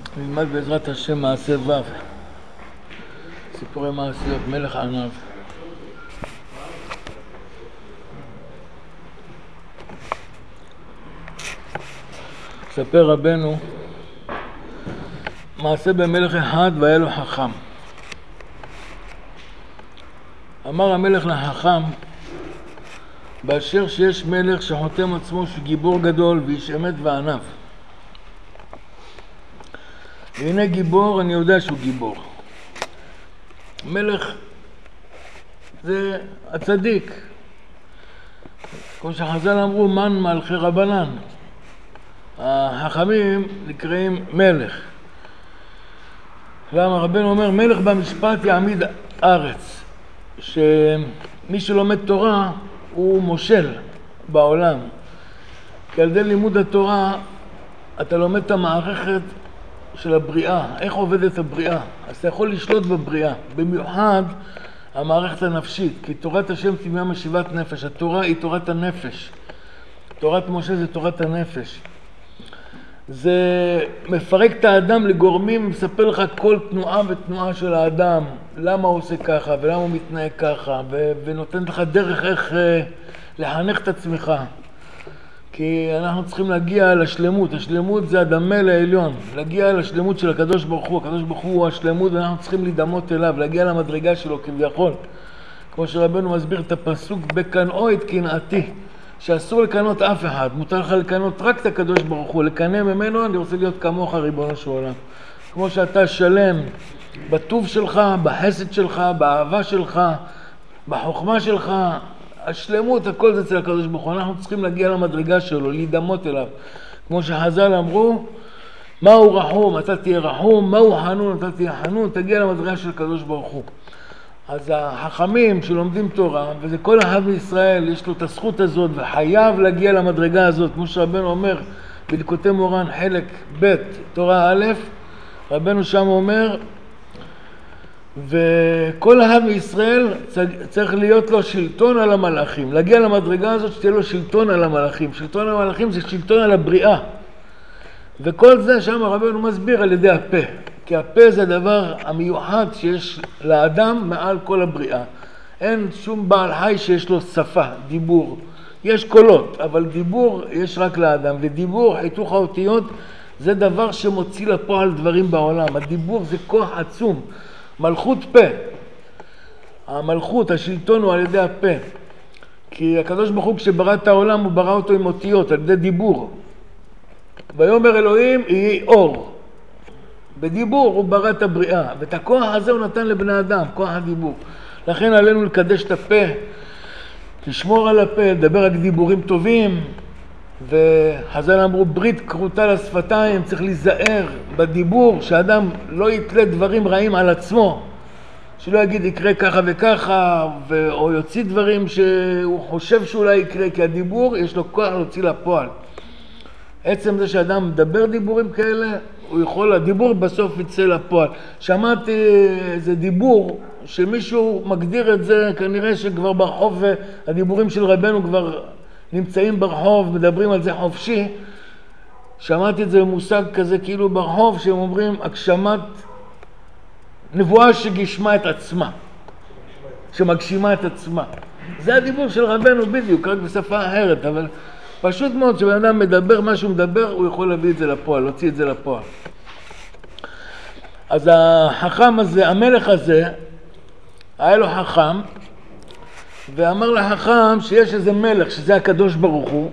נלמד בעזרת השם מעשה ו', סיפורי מעשיות, מלך עניו. ספר רבנו מעשה במלך אחד והיה לו חכם. אמר המלך לחכם, באשר שיש מלך שחותם עצמו שגיבור גדול ואיש אמת וענב. והנה גיבור, אני יודע שהוא גיבור. מלך זה הצדיק. כמו שחז"ל אמרו, מן מלכי רבנן. החכמים נקראים מלך. למה רבנו אומר, מלך במשפט יעמיד ארץ. שמי שלומד תורה הוא מושל בעולם. כי על ידי לימוד התורה אתה לומד את המערכת של הבריאה, איך עובדת הבריאה. אז אתה יכול לשלוט בבריאה, במיוחד המערכת הנפשית, כי תורת השם תמימה משיבת נפש. התורה היא תורת הנפש. תורת משה זה תורת הנפש. זה מפרק את האדם לגורמים, מספר לך כל תנועה ותנועה של האדם, למה הוא עושה ככה ולמה הוא מתנהג ככה, ונותן לך דרך איך לחנך את עצמך. כי אנחנו צריכים להגיע לשלמות. השלמות זה הדמה לעליון, להגיע לשלמות של הקדוש ברוך הוא. הקדוש ברוך הוא השלמות ואנחנו צריכים להידמות אליו, להגיע למדרגה שלו כביכול. כמו שרבנו מסביר את הפסוק, בקנאו את קנאתי, שאסור לקנות אף אחד, מותר לך לקנות רק את הקדוש ברוך הוא. לקנא ממנו, אני רוצה להיות כמוך ריבונו של עולם. כמו שאתה שלם בטוב שלך, בחסד שלך, באהבה שלך, בחוכמה שלך, השלמות, הכל זה אצל הקדוש ברוך הוא. אנחנו צריכים להגיע למדרגה שלו, להידמות אליו. כמו שחז"ל אמרו, מהו רחום, אתה תהיה רחום, מהו חנון, אתה תהיה חנון, תגיע למדרגה של הקדוש ברוך הוא. אז החכמים שלומדים תורה, וזה כל אחד בישראל, יש לו את הזכות הזאת, וחייב להגיע למדרגה הזאת. כמו שרבנו אומר, בליקוטי מורן חלק ב' תורה א', רבנו שם אומר, וכל אחד בישראל צריך להיות לו שלטון על המלאכים. להגיע למדרגה הזאת שתהיה לו שלטון על המלאכים. שלטון על המלאכים זה שלטון על הבריאה. וכל זה שם רבנו מסביר על ידי הפה. כי הפה זה הדבר המיוחד שיש לאדם מעל כל הבריאה. אין שום בעל חי שיש לו שפה, דיבור. יש קולות, אבל דיבור יש רק לאדם. ודיבור, חיתוך האותיות, זה דבר שמוציא לפועל דברים בעולם. הדיבור זה כוח עצום. מלכות פה. המלכות, השלטון הוא על ידי הפה. כי הקדוש ברוך הוא כשברא את העולם הוא ברא אותו עם אותיות, על ידי דיבור. ויאמר אלוהים יהי אור. בדיבור הוא ברא את הבריאה, ואת הכוח הזה הוא נתן לבני אדם, כוח הדיבור. לכן עלינו לקדש את הפה, לשמור על הפה, לדבר רק דיבורים טובים, וחז"ל אמרו ברית כרותה לשפתיים, צריך להיזהר בדיבור, שאדם לא יתלה דברים רעים על עצמו, שלא יגיד יקרה ככה וככה, או יוציא דברים שהוא חושב שאולי יקרה, כי הדיבור יש לו כוח להוציא לפועל. עצם זה שאדם מדבר דיבורים כאלה, הוא יכול, הדיבור בסוף יצא לפועל. שמעתי איזה דיבור שמישהו מגדיר את זה, כנראה שכבר ברחוב, הדיבורים של רבנו כבר נמצאים ברחוב, מדברים על זה חופשי. שמעתי את זה במושג כזה כאילו ברחוב, שהם אומרים הגשמת נבואה שגשמה את עצמה, שמגשימה את עצמה. זה הדיבור של רבנו בדיוק, רק בשפה אחרת, אבל פשוט מאוד שבן אדם מדבר מה שהוא מדבר, הוא יכול להביא את זה לפועל, להוציא את זה לפועל. אז החכם הזה, המלך הזה, היה לו חכם, ואמר לחכם שיש איזה מלך, שזה הקדוש ברוך הוא,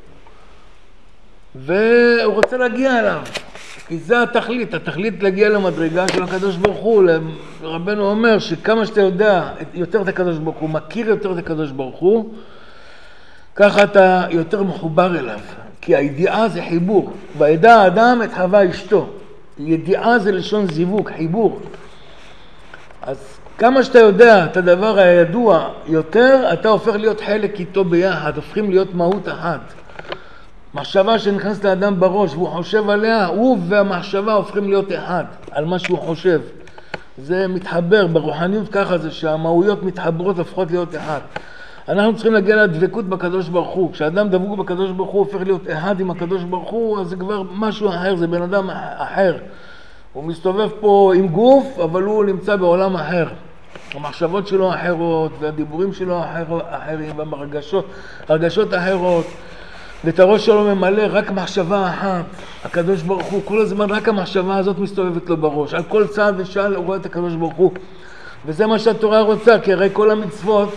והוא רוצה להגיע אליו, כי זה התכלית להגיע למדרגה של הקדוש ברוך הוא. רבנו אומר שכמה שאתה יודע יותר את הקדוש ברוך הוא, מכיר יותר את הקדוש ברוך הוא, ככה אתה יותר מחובר אליו, כי הידיעה זה חיבור. וידע האדם את חווה אשתו. ידיעה זה לשון זיווג, חיבור. אז כמה שאתה יודע את הדבר הידוע יותר, אתה הופך להיות חלק איתו ביחד, הופכים להיות מהות אחת. מחשבה שנכנסת לאדם בראש והוא חושב עליה, הוא והמחשבה הופכים להיות אחד על מה שהוא חושב. זה מתחבר ברוחניות, ככה זה שהמהויות מתחברות הופכות להיות אחד. אנחנו צריכים להגיע לדבקות בקדוש ברוך הוא. כשאדם דבוק בקדוש ברוך הוא הופך להיות אחד עם הקדוש ברוך הוא, אז זה כבר משהו אחר, זה בן אדם אחר. הוא מסתובב פה עם גוף, אבל הוא נמצא בעולם אחר. המחשבות שלו אחרות, והדיבורים שלו אחרים, והרגשות אחרות. ואת הראש שלו ממלא רק מחשבה אחת. הקדוש ברוך הוא, כל הזמן רק המחשבה הזאת מסתובבת לו בראש. על כל צעד ושעל הוא רואה את הקדוש ברוך הוא. וזה מה שהתורה רוצה, כי הרי כל המצוות,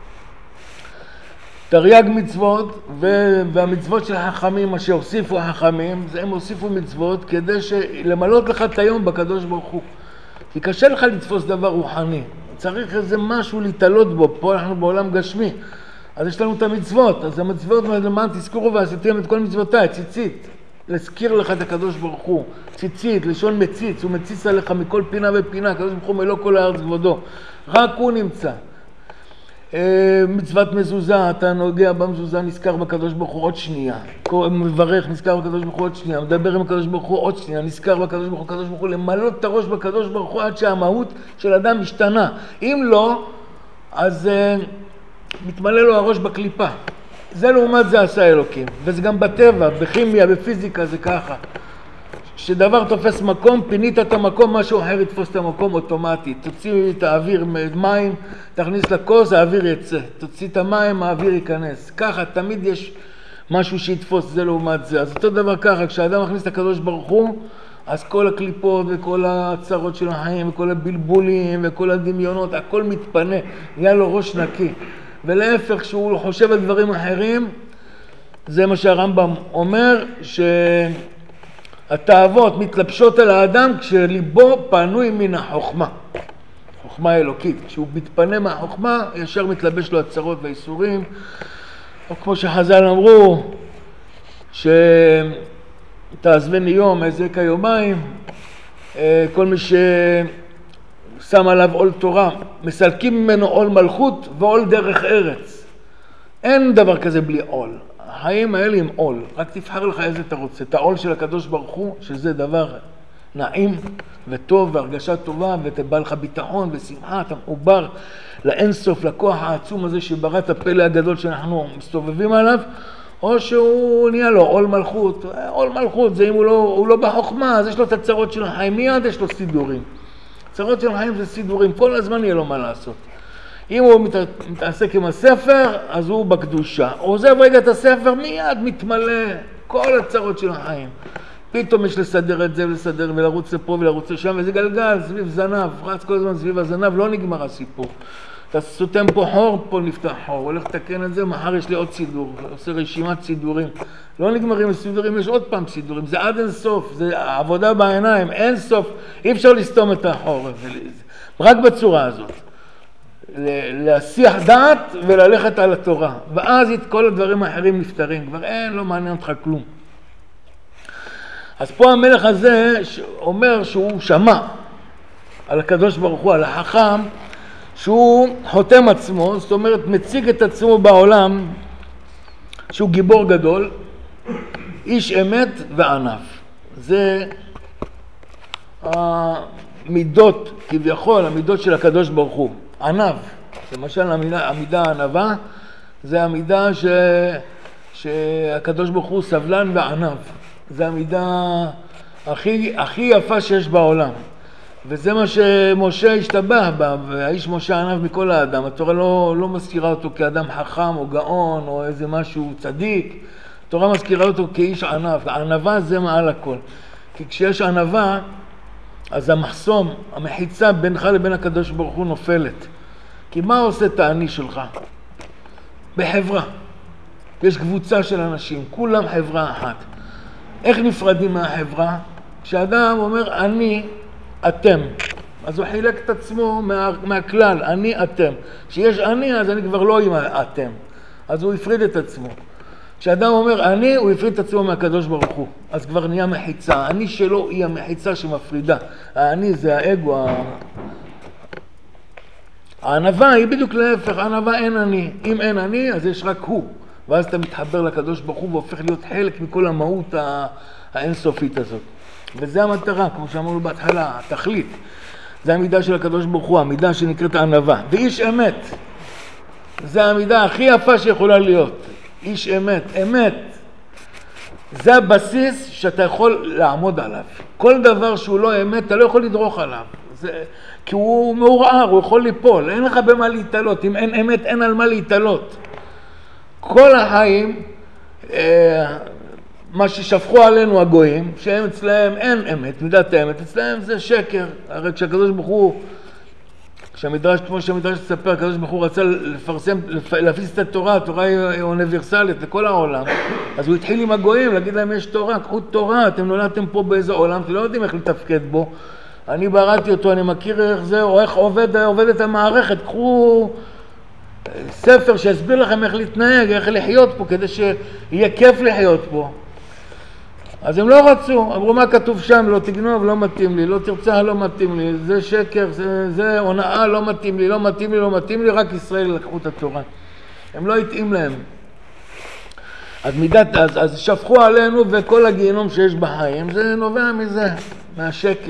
תרי"ג מצוות והמצוות של החכמים, מה שהוסיפו החכמים, הם הוסיפו מצוות כדי למלות לך את היום בקדוש ברוך הוא. כי קשה לך לתפוס דבר רוחני. צריך איזה משהו להתעלות בו. פה אנחנו בעולם גשמי. אז יש לנו את המצוות. אז המצוות למען תזכרו ועשיתם את כל מצוותיי, ציצית. להזכיר לך את הקדוש ברוך הוא. ציצית, לשון מציץ. הוא מציץ עליך מכל פינה ופינה. הקדוש ברוך הוא מלוא כל הארץ כבודו. רק הוא נמצא. מצוות מזוזה, אתה נוגע במזוזה, נזכר בקדוש ברוך הוא עוד שנייה. מברך, נזכר בקדוש ברוך הוא עוד שנייה. מדבר עם הקדוש ברוך הוא עוד שנייה. נזכר בקדוש ברוך הוא, הקדוש ברוך הוא, למלות את הראש בקדוש ברוך הוא עד שהמהות של אדם משתנה. אם לא, אז מתמלא לו הראש בקליפה. זה לעומת זה עשה אלוקים. וזה גם בטבע, בכימיה, בפיזיקה, זה ככה. כשדבר תופס מקום, פינית את המקום, משהו אחר יתפוס את המקום אוטומטית. תוציא את האוויר מים, תכניס לכוס, האוויר יצא. תוציא את המים, האוויר ייכנס. ככה, תמיד יש משהו שיתפוס, זה לעומת זה. אז אותו דבר ככה, כשאדם מכניס את הקדוש ברוך הוא, אז כל הקליפות וכל הצרות של החיים, וכל הבלבולים וכל הדמיונות, הכל מתפנה, נהיה לו ראש נקי. ולהפך, כשהוא חושב על דברים אחרים, זה מה שהרמב"ם אומר, התאוות מתלבשות על האדם כשליבו פנוי מן החוכמה. חוכמה אלוקית. כשהוא מתפנה מהחוכמה, ישר מתלבש לו הצרות והאיסורים. או כמו שחז"ל אמרו, שתעזבני יום, אזעק יומיים, כל מי ששם עליו עול תורה, מסלקים ממנו עול מלכות ועול דרך ארץ. אין דבר כזה בלי עול. החיים האלה עם עול, רק תבחר לך איזה אתה רוצה. את העול של הקדוש ברוך הוא, שזה דבר נעים וטוב והרגשה טובה, ותבא לך ביטחון ושמחה, אתה מחובר לאינסוף, לכוח העצום הזה שברא את הפלא הגדול שאנחנו מסתובבים עליו, או שהוא נהיה לו עול מלכות. עול מלכות זה אם הוא לא בחוכמה, אז יש לו את הצרות של החיים, מיד יש לו סידורים. הצרות של החיים זה סידורים, כל הזמן יהיה לו מה לעשות. אם הוא מתעסק עם הספר, אז הוא בקדושה. הוא עוזב רגע את הספר, מיד מתמלא כל הצרות של החיים. פתאום יש לסדר את זה ולסדר ולרוץ לפה ולרוץ לשם, וזה גלגל סביב זנב, רץ כל הזמן סביב הזנב, לא נגמר הסיפור. אתה סותם פה חור, פה נפתח חור, הולך לתקן את זה, מחר יש לי עוד סידור, עושה רשימת סידורים. לא נגמרים הסידורים, יש עוד פעם סידורים, זה עד אין סוף, זה עבודה בעיניים, אין סוף, אי אפשר לסתום את החור, רק בצורה הזאת. להסיח דעת וללכת על התורה, ואז כל הדברים האחרים נפתרים, כבר לא מעניין אותך כלום. אז פה המלך הזה אומר שהוא שמע על הקדוש ברוך הוא, על החכם, שהוא חותם עצמו, זאת אומרת מציג את עצמו בעולם, שהוא גיבור גדול, איש אמת וענב. זה המידות, כביכול, המידות של הקדוש ברוך הוא. ענב, למשל המידה הענבה, זה המידה שהקדוש ברוך הוא סבלן וענב. זה המידה הכי יפה שיש בעולם. וזה מה שמשה השתבח בה, והאיש משה ענב מכל האדם. התורה לא מזכירה אותו כאדם חכם או גאון או איזה משהו צדיק. התורה מזכירה אותו כאיש ענב. הענבה זה מעל הכל. כי כשיש ענבה, אז המחסום, המחיצה בינך לבין הקדוש ברוך הוא נופלת. כי מה עושה את העני שלך? בחברה. יש קבוצה של אנשים, כולם חברה אחת. איך נפרדים מהחברה? כשאדם אומר אני, אתם. אז הוא חילק את עצמו מהכלל, אני, אתם. כשיש אני, אז אני כבר לא עם אתם. אז הוא הפריד את עצמו. כשאדם אומר אני, הוא הפריד את עצמו מהקדוש ברוך הוא. אז כבר נהיה מחיצה. האני שלו היא המחיצה שמפרידה. האני זה האגו. הענבה היא בדיוק להפך. הענבה אין אני. אם אין אני, אז יש רק הוא. ואז אתה מתחבר לקדוש ברוך הוא והופך להיות חלק מכל המהות האינסופית הזאת. וזה המטרה, כמו שאמרנו בהתחלה, התכלית. זה המידה של הקדוש ברוך הוא, המידה שנקראת ענבה. ואיש אמת. זה המידה הכי יפה שיכולה להיות. איש אמת, אמת. זה הבסיס שאתה יכול לעמוד עליו. כל דבר שהוא לא אמת, אתה לא יכול לדרוך עליו. כי הוא מעורער, הוא יכול ליפול, אין לך במה להתעלות. אם אין אמת, אין על מה להתעלות. כל החיים, מה ששפכו עלינו הגויים, שהם אצלהם אין אמת, מידת האמת, אצלהם זה שקר. הרי כשהקדוש ברוך הוא, כמו שהמדרש תספר, הקדוש ברוך הוא רצה להפיץ את התורה, התורה היא אוניברסלית לכל העולם, אז הוא התחיל עם הגויים, להגיד להם יש תורה, קחו תורה, אתם נולדתם פה באיזה עולם, אתם לא יודעים איך לתפקד בו, אני בראתי אותו, אני מכיר איך זה, או איך עובדת המערכת, קחו ספר שיסביר לכם איך להתנהג, איך לחיות פה, כדי שיהיה כיף לחיות פה. אז הם לא רצו, אמרו מה כתוב שם, לא תגנוב, לא מתאים לי, לא תרצח, לא מתאים לי, זה שקר, זה הונאה, לא מתאים לי, לא מתאים לי, לא מתאים לי, רק ישראל לקחו את התורה. הם לא התאים להם. אז שפכו עלינו וכל הגיהנום שיש בחיים, זה נובע מזה, מהשקר.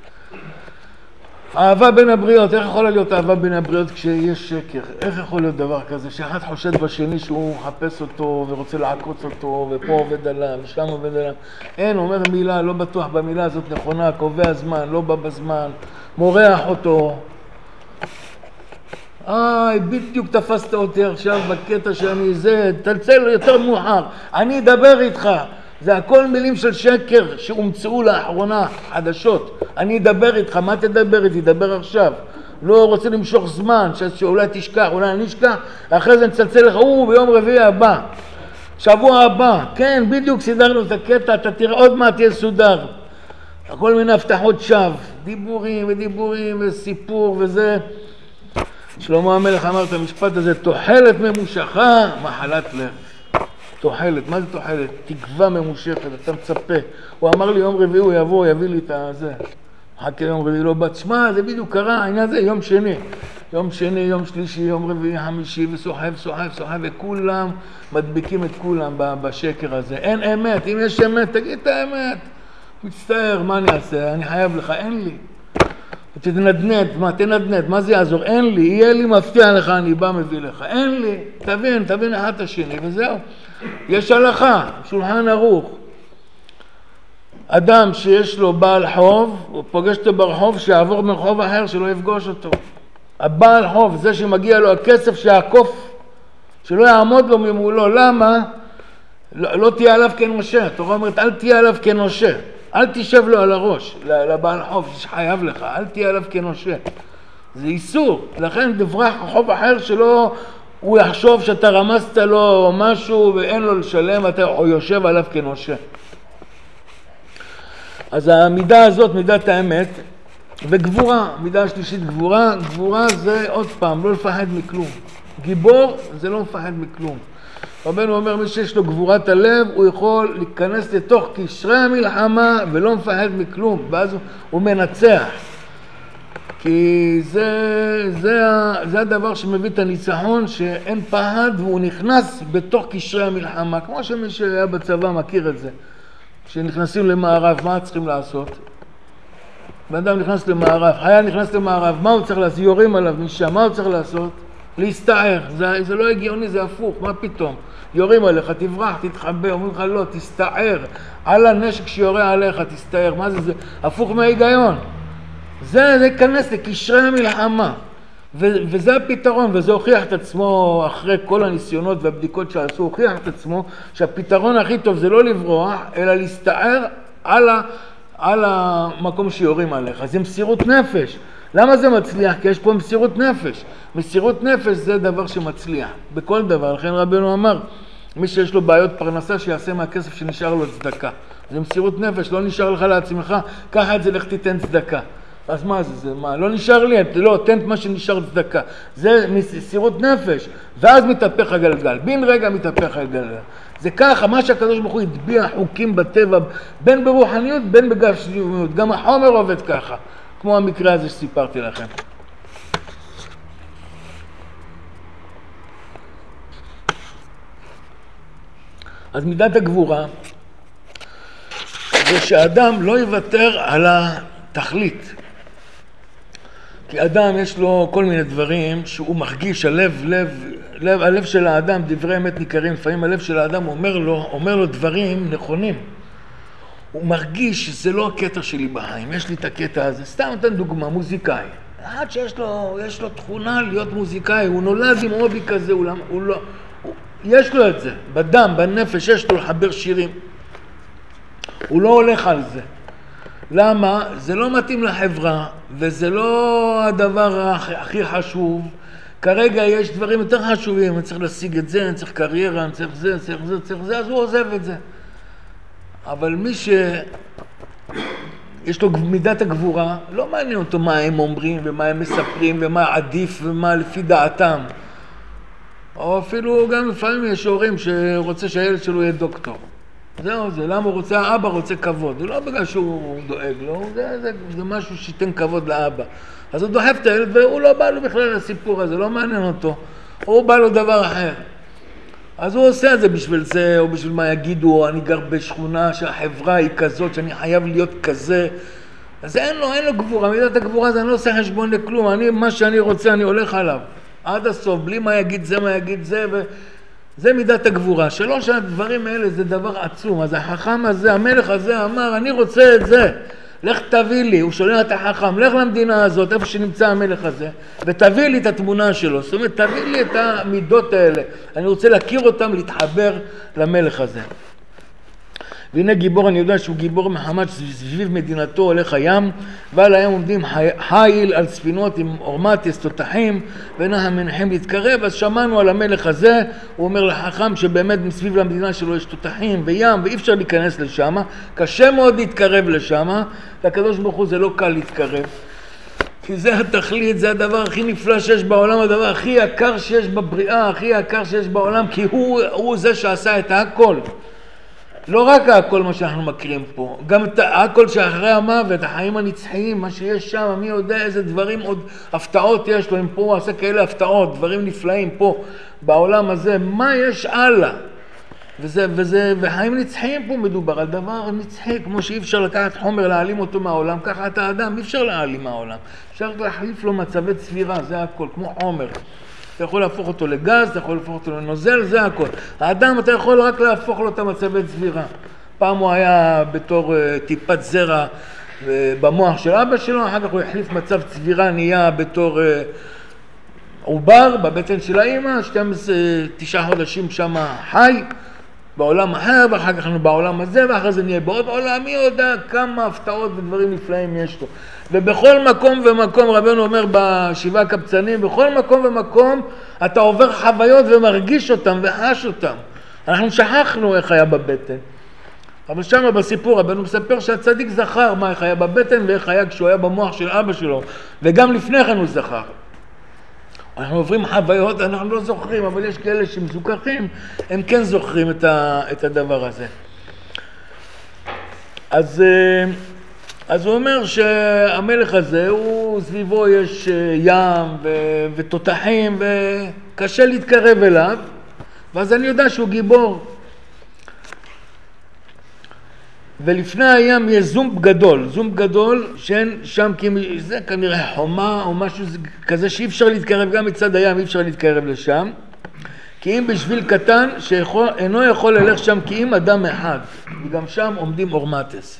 אהבה בין הבריות, איך יכולה להיות אהבה בין הבריות כשיש שקר? איך יכול להיות דבר כזה? שאחד חושד בשני שהוא מחפש אותו ורוצה לעקוץ אותו ופה עובד עליו ושם עובד עליו. אין, אומר מילה, לא בטוח במילה הזאת נכונה, קובע זמן, לא בא בזמן, מורח אותו. בדיוק תפסת אותי עכשיו בקטע שאני זה, תלצל יותר מאוחר, אני אדבר איתך. זה הכל מילים של שקר שהומצאו לאחרונה, חדשות. אני אדבר איתך, מה תדבר איתי? דבר עכשיו. לא רוצה למשוך זמן, שאולי תשכח, אולי אני אשכח, אחרי זה נצלצל לך, ביום רביעי הבא, שבוע הבא. כן, בדיוק סידרנו את הקטע, אתה תראה עוד מה תהיה סודר. הכל מיני הבטחות שווא, דיבורים ודיבורים וסיפור וזה. שלמה המלך אמר את המשפט הזה, תוחלת ממושכה, מחלת לב. תוחלת, מה זה תוחלת? תקווה ממושכת, אתה מצפה. הוא אמר לי יום רביעי הוא יבוא, יביא לי את זה. חכה יום רביעי לא בת, שמה, זה בדיוק קרה, העניין זה יום שני. יום שני, יום שלישי, יום רביעי, חמישי, וסוחב, וכולם מדביקים את כולם בשקר הזה. אין אמת, אם יש אמת, תגיד את האמת. מצטער, מה אני אעשה? אני חייב לך, אין לי. תנדנד, מה זה יעזור? אין לי, יהיה לי, מבטיח לך, אני בא מביא לך. אין לי, תבין אחד השני, וזהו. יש הלכה, שולחן ערוך. אדם שיש לו בעל חוב, הוא פוגש אותו ברחוב, שיעבור מרחוב אחר, שלא יפגוש אותו. הבעל חוב, זה שמגיע לו הכסף שיעקוף, שלא יעמוד לו ממולו. למה? לא תהיה עליו כנושה. התורה אומרת, אל תהיה עליו כנושה. אל תשב לו על הראש, לבעל חוב שחייב לך, אל תהיה עליו כנושה. זה איסור. לכן דברח חוב אחר שלא, הוא יחשוב שאתה רמזת לו משהו ואין לו לשלם, אתה יושב עליו כנושה. אז המידה הזאת, מידת האמת, וגבורה, מידה השלישית גבורה, גבורה זה עוד פעם, לא לפחד מכלום. גיבור זה לא מפחד מכלום. רבנו אומר, מי שיש לו גבורת הלב, הוא יכול להיכנס לתוך קשרי המלחמה ולא מפחד מכלום, ואז הוא מנצח. כי זה הדבר שמביא את הניצחון, שאין פחד והוא נכנס בתוך קשרי המלחמה, כמו שמי שהיה בצבא מכיר את זה. כשנכנסים למערב, מה צריכים לעשות? באדם נכנס למערב, חייל נכנס למערב, מה הוא צריך לעשות? יורים עליו משם, מה הוא צריך לעשות? להסתער, זה לא הגיוני, זה הפוך, מה פתאום? יורים עליך, תברח, תתחבא, אומרים לך לא, תסתער, על הנשק שיורה עליך, תסתער, מה זה? זה הפוך מההיגיון. זה ייכנס לקשרי המלחמה, וזה הפתרון, וזה הוכיח את עצמו אחרי כל הניסיונות והבדיקות שעשו, הוכיח את עצמו שהפתרון הכי טוב זה לא לברוח, אלא להסתער על המקום שיורים עליך. זה מסירות נפש. למה זה מצליח? כי יש פה מסירות נפש. מסירות נפש זה דבר שמצליח, בכל דבר. לכן רבנו אמר, מי שיש לו בעיות פרנסה שיעשה מהכסף שנשאר לו צדקה. זה מסירות נפש, לא נשאר לך לעצמך, ככה את זה, לך תיתן צדקה. אז מה זה? מה? לא נשאר לי, לא, תן את מה שנשאר צדקה. זה מסירות נפש, ואז מתהפך הגלגל. בין רגע מתהפך הגלגל. זה ככה, מה שהקדוש ברוך הוא הטביע חוקים בטבע, בין ברוחניות, בין בגשמיות. גם החומר עובד ככה, כמו המקרה הזה שסיפרתי לכם. אז מידת הגבורה זה שאדם לא יוותר על התכלית. כי אדם יש לו כל מיני דברים שהוא מרגיש, הלב הלב של האדם, דברי אמת ניכרים, לפעמים הלב של האדם אומר לו דברים נכונים. הוא מרגיש שזה לא הקטע שלי בחיים, יש לי את הקטע הזה. סתם נותן דוגמה, מוזיקאי. עד שיש לו תכונה להיות מוזיקאי, הוא נולד עם הובי כזה, יש לו את זה, בדם, בנפש, יש לו לחבר שירים. הוא לא הולך על זה. למה? זה לא מתאים לחברה, וזה לא הדבר הכי חשוב. כרגע יש דברים יותר חשובים, אני צריך להשיג את זה, אני צריך קריירה, אני צריך זה, אני צריך זה, צריך זה, אז הוא עוזב את זה. אבל מי שיש לו מידת הגבורה, לא מעניין אותו מה הם אומרים ומה הם מספרים ומה עדיף ומה לפי דעתם. או אפילו גם לפעמים יש הורים שרוצה שהילד שלו יהיה דוקטור. זהו זה, למה הוא רוצה? האבא רוצה כבוד. זה לא בגלל שהוא דואג לו, זה משהו שייתן כבוד לאבא. אז הוא דוחף את הילד והוא לא בא לו בכלל לסיפור הזה, לא מעניין אותו. הוא בא לו דבר אחר. אז הוא עושה את זה בשביל זה, או בשביל מה יגידו, אני גר בשכונה שהחברה היא כזאת, שאני חייב להיות כזה. אז אין לו גבורה, מידת הגבורה זה אני לא עושה חשבון לכלום, מה שאני רוצה אני הולך עליו. עד הסוף, בלי מה יגיד זה, מה יגיד זה, וזה מידת הגבורה. שלא שהדברים האלה זה דבר עצום. אז החכם הזה, המלך הזה אמר, אני רוצה את זה. לך תביא לי, הוא שולח את החכם, לך למדינה הזאת, איפה שנמצא המלך הזה, ותביא לי את התמונה שלו. זאת אומרת, תביא לי את המידות האלה. אני רוצה להכיר אותם, להתחבר למלך הזה. והנה גיבור, אני יודע שהוא גיבור מחמת סביב מדינתו הולך הים, ועל הים עומדים חיל על ספינות עם אורמטס, תותחים, ואנחנו מנחים להתקרב. אז שמענו על המלך הזה, הוא אומר לחכם שבאמת מסביב למדינה שלו יש תותחים וים, ואי אפשר להיכנס לשם, קשה מאוד להתקרב לשם, לקדוש ברוך הוא זה לא קל להתקרב. כי זה התכלית, זה הדבר הכי נפלא שיש בעולם, הדבר הכי יקר שיש בבריאה, הכי יקר שיש בעולם, כי הוא זה שעשה את הכל. לא רק הכל מה שאנחנו מכירים פה, גם את הכל שאחרי המוות, החיים הנצחיים, מה שיש שם, מי יודע איזה דברים, עוד הפתעות יש לו, אם פה הוא עושה כאלה הפתעות, דברים נפלאים פה בעולם הזה, מה יש הלאה? וחיים נצחיים פה מדובר על דבר נצחי, כמו שאי אפשר לקחת חומר להעלים אותו מהעולם, ככה את האדם, אי אפשר להעלים מהעולם, אפשר להחליף לו מצבי צבירה, זה הכל, כמו חומר. אתה יכול להפוך אותו לגז, אתה יכול להפוך אותו לנוזל, זה הכל. האדם אתה יכול רק להפוך לו את המצבי צבירה. פעם הוא היה בתור טיפת זרע במוח של אבא שלו, אחר כך הוא החליף מצב צבירה, נהיה בתור עובר בבטן של האמא, 9 חודשים שם חי, בעולם אחר, ואחר כך אנחנו בעולם הזה, ואחר זה נהיה בעוד עולם, מי יודע כמה הפתעות ודברים נפלאים יש לו. ובכל מקום ומקום, רבנו אומר בשבעה הקבצנים, בכל מקום ומקום אתה עובר חוויות ומרגיש אותם וחש אותם. אנחנו שכחנו איך היה בבטן. אבל שם בסיפור רבנו מספר שהצדיק זכר מה איך היה בבטן ואיך היה כשהוא היה במוח של אבא שלו. וגם לפני כן הוא זכר. אנחנו עוברים חוויות, אנחנו לא זוכרים, אבל יש כאלה שמזוכחים, הם כן זוכרים את הדבר הזה. אז הוא אומר שהמלך הזה, סביבו יש ים ותותחים וקשה להתקרב אליו, ואז אני יודע שהוא גיבור. ולפני הים יש זומב גדול, שאין שם, זה כנראה חומה או משהו כזה שאי אפשר להתקרב, גם מצד הים אי אפשר להתקרב לשם, כי אם בשביל קטן שאינו יכול ללך שם כי אם אדם אחד, וגם שם עומדים אורמטס.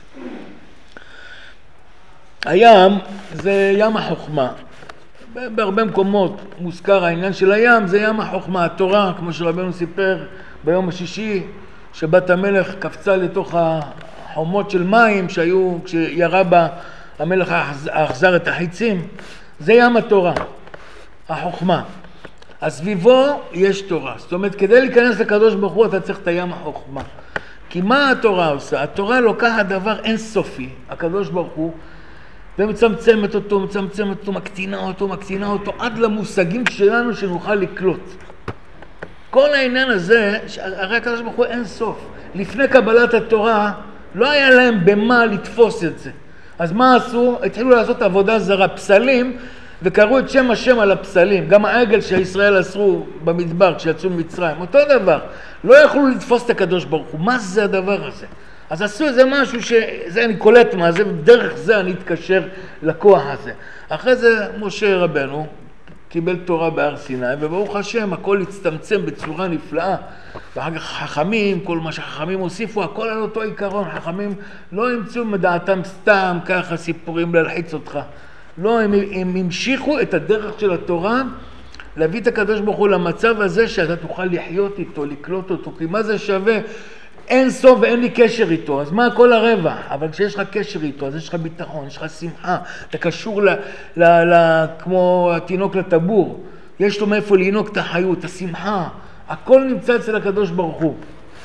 הים זה ים החוכמה. בהרבה מקומות מוזכר העניין של הים, זה ים החוכמה, התורה, כמו שרבנו סיפר ביום השישי, שבת המלך קפצה לתוך החומות של מים שהיו, כשירה בה המלך האכזר את החיצים, זה ים התורה, החוכמה. אז סביבו יש תורה, זאת אומרת כדי להיכנס לקדוש ברוך הוא אתה צריך את הים החוכמה. כי מה התורה עושה? התורה לוקחת דבר אינסופי, הקדוש ברוך הוא, ומצמצמת אותו, מקטינה אותו, עד למושגים שלנו שנוכל לקלוט. כל העניין הזה, הרי הקדוש ברוך הוא אין סוף. לפני קבלת התורה, לא היה להם במה לתפוס את זה. אז מה עשו? התחילו לעשות עבודה זרה, פסלים, וקראו את שם השם על הפסלים. גם העגל שישראל עשו במדבר כשיצאו ממצרים, אותו דבר. לא יכלו לתפוס את הקדוש ברוך הוא. מה זה הדבר הזה? אז עשו איזה משהו שזה אני קולט מה זה, ודרך זה אני אתקשר לכוח הזה. אחרי זה משה רבנו קיבל תורה בהר סיני, וברוך השם הכל הצטמצם בצורה נפלאה. ואחר כך חכמים, כל מה שחכמים הוסיפו, הכל על אותו עיקרון. חכמים לא המציאו מדעתם סתם ככה סיפורים להלחיץ אותך. לא, הם המשיכו את הדרך של התורה, להביא את הקדוש ברוך הוא למצב הזה שאתה תוכל לחיות איתו, לקלוט אותו, כי מה זה שווה? אין סוף ואין לי קשר איתו, אז מה כל הרווח? אבל כשיש לך קשר איתו, אז יש לך ביטחון, יש לך שמחה, אתה קשור כמו התינוק לטבור, יש לו מאיפה לינוק את החיות, את השמחה, הכל נמצא אצל הקדוש ברוך הוא.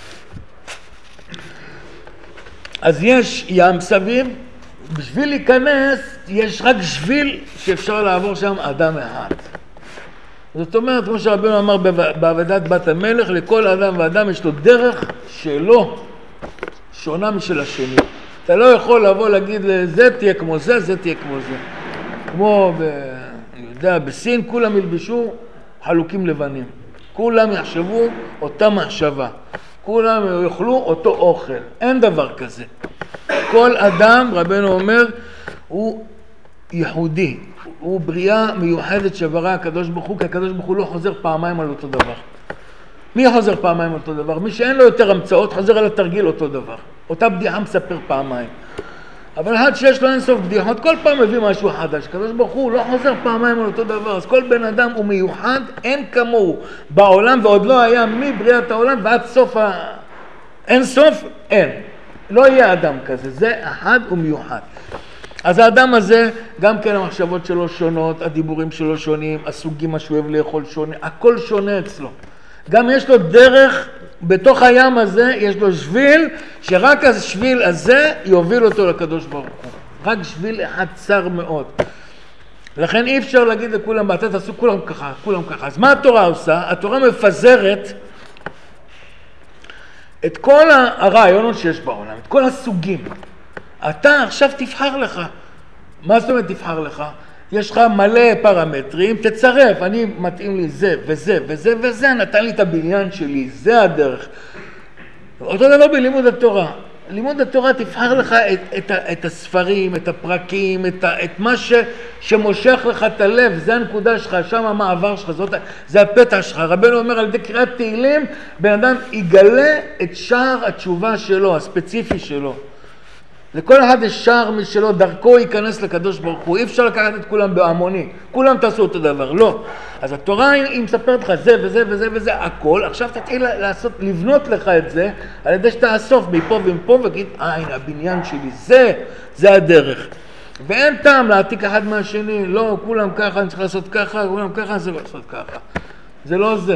אז יש ים סביב, בשביל להיכנס יש רק שביל שאפשר לעבור שם אדם אחד. זאת אומרת, כמו שרבינו אמר בעבודת בת המלך, לכל אדם ואדם יש לו דרך שלו, שונה משל השני. אתה לא יכול לבוא להגיד לזה תהיה כמו זה, זה תהיה כמו זה. כמו, אני יודע, בסין כולם ילבשו חלוקים לבנים. כולם יחשבו אותה מחשבה. כולם יאכלו אותו אוכל. אין דבר כזה. כל אדם, רבינו אומר, הוא ייחודי. הוא בריאה מיוחדת שברא הקדוש ברוך הוא, כי הקדוש ברוך הוא לא חוזר פעמיים על אותו דבר. מי חוזר פעמיים על אותו דבר? מי שאין לו יותר המצאות חוזר על התרגיל אותו דבר. אותה בדיחה מספר פעמיים. אבל אחד שיש לו אינסוף בדיחות, כל פעם מביא משהו חדש. הקדוש ברוך הוא לא חוזר פעמיים על אותו דבר. אז כל בן אדם הוא מיוחד, אין כמוהו בעולם, ועוד לא היה מבריאת העולם ועד סוף אין סוף, אין. לא יהיה אדם כזה, זה אחד ומיוחד. אז האדם הזה, גם כן המחשבות שלו שונות, הדיבורים שלו שונים, הסוגים מה שהוא אוהב לאכול שונה, הכל שונה אצלו. גם יש לו דרך, בתוך הים הזה יש לו שביל, שרק השביל הזה יוביל אותו לקדוש ברוך הוא. רק שביל אחד צר מאוד. לכן אי אפשר להגיד לכולם, בעתת עשו כולם ככה, כולם ככה. אז מה התורה עושה? התורה מפזרת את כל הרעיונות שיש בעולם, את כל הסוגים. אתה עכשיו תבחר לך. מה זאת אומרת תבחר לך? יש לך מלא פרמטרים, תצרף, אני מתאים לי זה וזה וזה וזה, נתן לי את הבניין שלי, זה הדרך. אותו דבר בלימוד התורה. לימוד התורה תבחר לך את הספרים, את הפרקים, את מה שמושך לך את הלב, זה הנקודה שלך, שם המעבר שלך, זה הפתח שלך. רבנו אומר על ידי קריאת תהילים, בן אדם יגלה את שער התשובה שלו, הספציפי שלו. לכל אחד יש שער משלו, דרכו ייכנס לקדוש ברוך הוא. אי אפשר לקחת את כולם בהמוני, כולם תעשו אותו דבר, לא. אז התורה היא מספרת לך זה וזה וזה וזה, הכל. עכשיו תתחיל לבנות לך את זה, על ידי שתאסוף מפה ומפה וגיד, הנה הבניין שלי, זה הדרך. ואין טעם להעתיק אחד מהשני, לא, כולם ככה, אני צריך לעשות ככה, כולם ככה, אני צריך לעשות ככה. זה לא זה.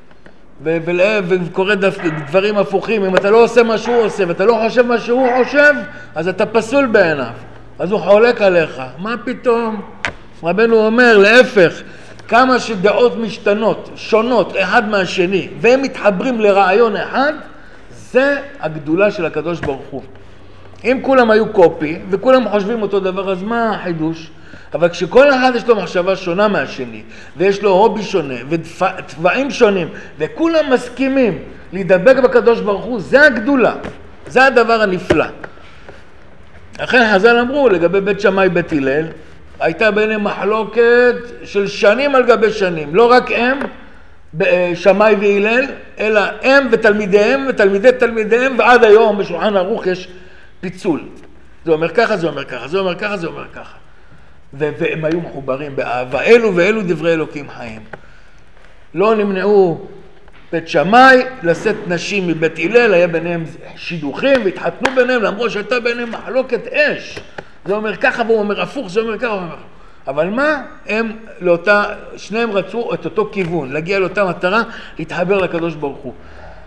וקורא דברים הפוכים. אם אתה לא עושה מה שהוא עושה ואתה לא חושב מה שהוא חושב, אז אתה פסול בעיניו, אז הוא חולק עליך. מה פתאום? רבנו אומר להפך, כמה שדעות משתנות, שונות אחד מהשני, והם מתחברים לרעיון אחד, זה הגדולה של הקדוש ברוך הוא. אם כולם היו קופי וכולם חושבים אותו דבר, אז מה החידוש? אבל כשכל אחד יש לו מחשבה שונה מהשני, ויש לו הובי שונה, ודברים שונים, וכולם מסכימים להידבק בקדוש ברוך הוא, זה הגדולה, זה הדבר הנפלא. לכן חז"ל אמרו לגבי בית שמאי בית הלל, הייתה ביניהם מחלוקת של שנים על גבי שנים, לא רק הם, שמאי והלל, אלא הם ותלמידיהם ותלמידי תלמידיהם, ועד היום בשולחן ערוך יש פיצול. זה אומר ככה, זה אומר ככה, זה אומר ככה, זה אומר ככה. והם היו מחוברים באהבה. אלו ואלו דברי אלוקים חיים. לא נמנעו בית שמאי לשאת נשים מבית הלל, היה ביניהם שידוכים והתחתנו ביניהם, למרות שהייתה ביניהם מחלוקת אש. זה אומר ככה והוא אומר הפוך, זה אומר ככה והוא אומר. אבל מה? הם שניהם רצו את אותו כיוון, להגיע לאותה מטרה, להתחבר לקדוש ברוך הוא.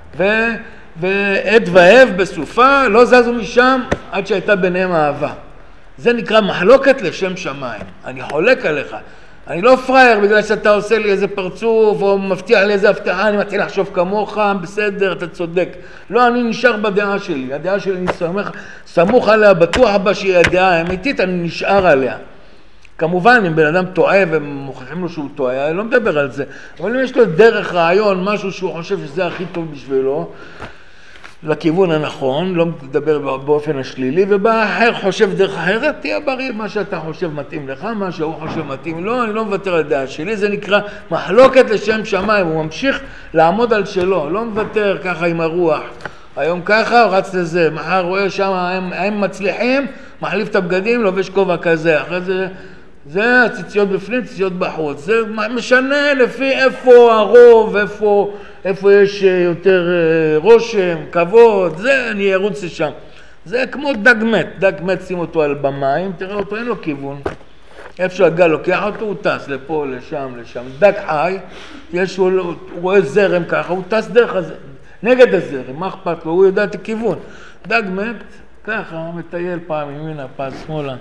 ועד והב בסופה לא זזו משם עד שהייתה ביניהם אהבה. זה נקרא מחלוקת לשם שמיים. אני חולק עליך. אני לא פרייר בגלל שאתה עושה לי איזה פרצוף או מבטיח לי איזה הבטחה, אני מתחיל לחשוב כמוך, בסדר, אתה צודק. לא, אני נשאר בדעה שלי. הדעה שלי אני סמוך עליה, בטוח בה שהיא הדעה האמיתית, אני נשאר עליה. כמובן, אם בן אדם טועה ומוכיחים לו שהוא טועה, אני לא מדבר על זה. אבל אם יש לו דרך רעיון, משהו שהוא חושב שזה הכי טוב בשבילו, לכיוון הנכון, לא מדבר באופן השלילי, ובא אחר חושב דרך אחרת, תהיה בריא, מה שאתה חושב מתאים לך, מה שהוא חושב מתאים לו, אני לא מוותר על דעה שלי, זה נקרא מחלוקת לשם שמיים, הוא ממשיך לעמוד על שלו, לא מוותר ככה עם הרוח, היום ככה, רץ לזה, מחר רואה שם, הם מצליחים, מחליף את הבגדים, לובש כובע כזה, אחרי זה הציציות בפנים, ציציות בחוץ, זה משנה לפי איפה הרוב, איפה יש יותר רושם, כבוד, זה אני ארוץ לשם. זה כמו דג מת שים אותו על במים, תראה אותו, אין לו כיוון. איפה שהגל לוקח אותו, הוא טס לפה, לשם. דג חי, הוא רואה זרם ככה, הוא טס דרך הזה, נגד הזרם, מה אכפת לו? הוא יודע את הכיוון. דג מת, ככה, מטייל פעם ימינה, פעם שמאלה.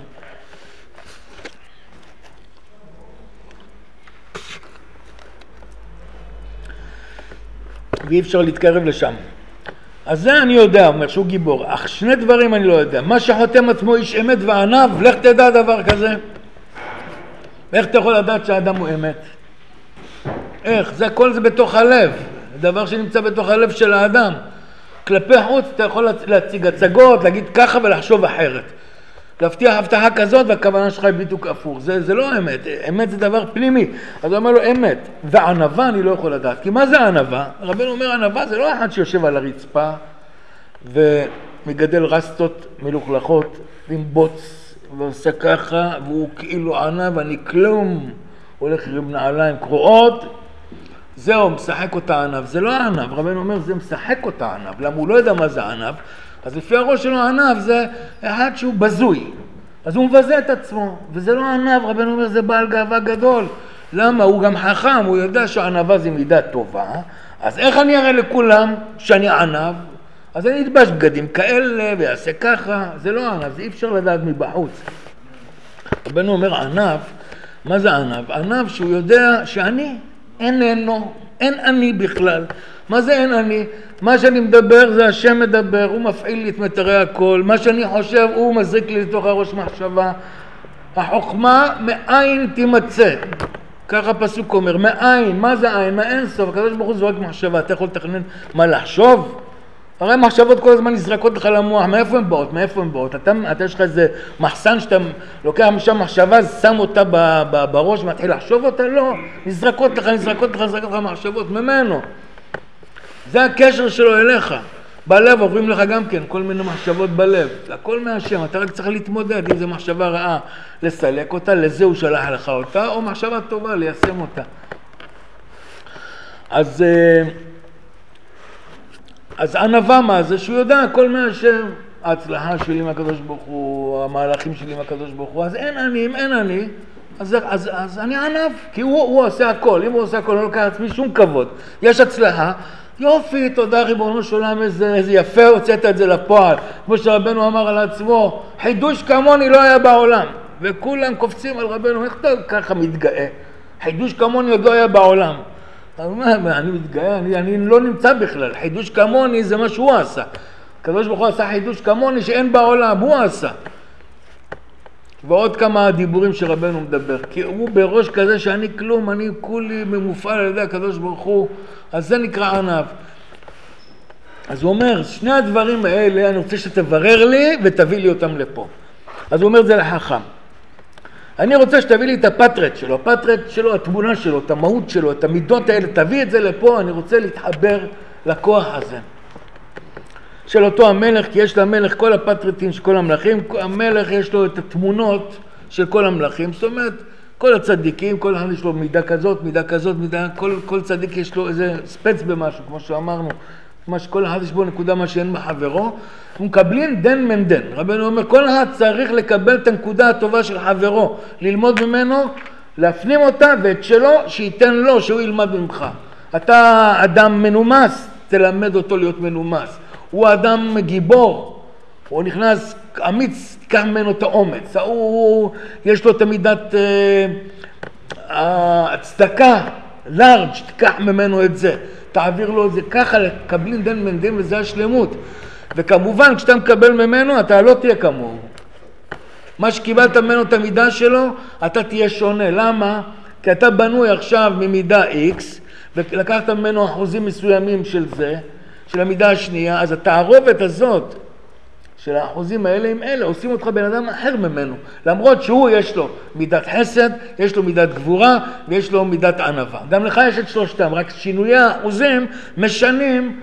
ואי אפשר להתקרב לשם. אז זה אני יודע, אומר שהוא גיבור. אך שני דברים אני לא יודע. מה שחותם עצמו איש אמת ועניו, לך תדע דבר כזה. איך אתה יכול לדעת שהאדם הוא אמת? איך? זה כל זה בתוך הלב. דבר שנמצא בתוך הלב של האדם. כלפי חוץ אתה יכול להציג הצגות, להגיד ככה ולחשוב אחרת. להבטיח הבטחה כזאת והכוונה שלך היא בדיוק הפוך. זה לא אמת. אמת זה דבר פנימי. אז הוא אומר לו אמת. וענבה אני לא יכול לדעת. כי מה זה ענבה? רבנו אומר ענבה זה לא אחד שיושב על הרצפה ומגדל רסטות מלוכלכות עם בוץ ועושה ככה והוא כאילו ענב, אני כלום. הולך עם נעליים קרועות. זהו, משחק אותה ענב. זה לא ענב. רבנו אומר זה משחק אותה ענב. למה הוא לא יודע מה זה ענב? אז לפי הראש שלו ענב זה אחד שהוא בזוי, אז הוא מבזה את עצמו, וזה לא ענב, רבנו אומר זה בעל גאווה גדול. למה? הוא גם חכם, הוא יודע שענבה זה מידה טובה, אז איך אני אראה לכולם שאני ענב? אז אני אתבש בגדים כאלה ויעשה ככה, זה לא ענב, זה אי אפשר לדעת מבחוץ. רבנו אומר ענב, מה זה ענב? ענב שהוא יודע שאני איננו, אין אני בכלל. מה זה אין אני? מה שאני מדבר זה השם מדבר, הוא מפעיל לי את מטרי הכל, מה שאני חושב הוא מזריק לי לתוך הראש מחשבה. החוכמה מאין תימצא, ככה פסוק אומר, מאין, מה זה עין? מאין סוף, הקדוש ברוך הוא זורק מחשבה, אתה יכול לתכנן מה לחשוב? הרי מחשבות כל הזמן נזרקות לך למוח, מאיפה הן באות? מאיפה הן באות? אתה יש לך איזה מחסן שאתה לוקח משם מחשבה, שם אותה בראש, מתחיל לחשוב אותה? לא, נזרקות לך מחשבות ממנו. זה הקשר שלו אליך. בלב עוברים לך גם כן כל מיני מחשבות בלב. הכל מהשם, אתה רק צריך להתמודד. אם זו מחשבה רעה, לסלק אותה, לזה הוא שלח לך אותה, או מחשבה טובה, ליישם אותה. אז ענווה מה זה? שהוא יודע הכל מהשם. ההצלחה שלי מהקדוש ברוך הוא, המהלכים שלי מהקדוש ברוך הוא. אז אין אני, אם אין אני, אז אני ענב. כי הוא עושה הכל. אם הוא עושה הכל, לא לוקח עצמי שום כבוד. יש הצלחה. יופי, תודה ריבונו של עולם, איזה יפה הוצאת את זה לפועל. כמו שרבנו אמר על עצמו, חידוש כמוני לא היה בעולם. וכולם קופצים על רבנו, איך אתה ככה מתגאה? חידוש כמוני עוד לא היה בעולם. אני מתגאה, אני לא נמצא בכלל. חידוש כמוני זה מה שהוא עשה. הקדוש ברוך הוא עשה חידוש כמוני שאין בעולם, הוא עשה. ועוד כמה דיבורים שרבנו מדבר. כי הוא בראש כזה שאני כלום, אני כולי ממופעל על ידי הקדוש ברוך הוא. אז זה נקרא ענב. אז הוא אומר, שני הדברים האלה אני רוצה שתברר לי ותביא לי אותם לפה. אז הוא אומר זה לחכם. אני רוצה שתביא לי את הפטרט שלו, התמונה שלו, את המהות שלו, את המידות האלה, תביא את זה לפה, אני רוצה להתחבר לכוח הזה. של אותו המלך, כי יש למלך כל הפטרטים של כל המלכים, המלך יש לו את התמונות של כל המלכים, זאת אומרת, כל הצדיקים, כל אחד יש לו מידה כזאת, כל צדיק יש לו איזה ספץ במשהו, כמו שאמרנו, מה שכל אחד יש בו נקודה מה שאין בחברו, ומקבלים דן מן דן. רבנו אומר, כל אחד צריך לקבל את הנקודה הטובה של חברו, ללמוד ממנו, להפנים אותה, ואת שלו, שייתן לו, שהוא ילמד ממך. אתה אדם מנומס, תלמד אותו להיות מנומס. הוא אדם גיבור, הוא נכנס אמיץ, תיקח ממנו את האומץ. יש לו את מידת הצדקה, לארג', תיקח ממנו את זה. תעביר לו את זה ככה, לקבלים דן מן דן, וזה השלמות. וכמובן, כשאתה מקבל ממנו, אתה לא תהיה כמוהו. מה שקיבלת ממנו את המידה שלו, אתה תהיה שונה. למה? כי אתה בנוי עכשיו ממידה X, ולקחת ממנו אחוזים מסוימים של זה, של המידה השנייה, אז התערובת הזאת של האחוזים האלה עם אלה עושים אותך בן אדם אחר ממנו, למרות שהוא יש לו מידת חסד, יש לו מידת גבורה ויש לו מידת ענווה. גם לך יש את שלושתם, רק שינויי האחוזים משנים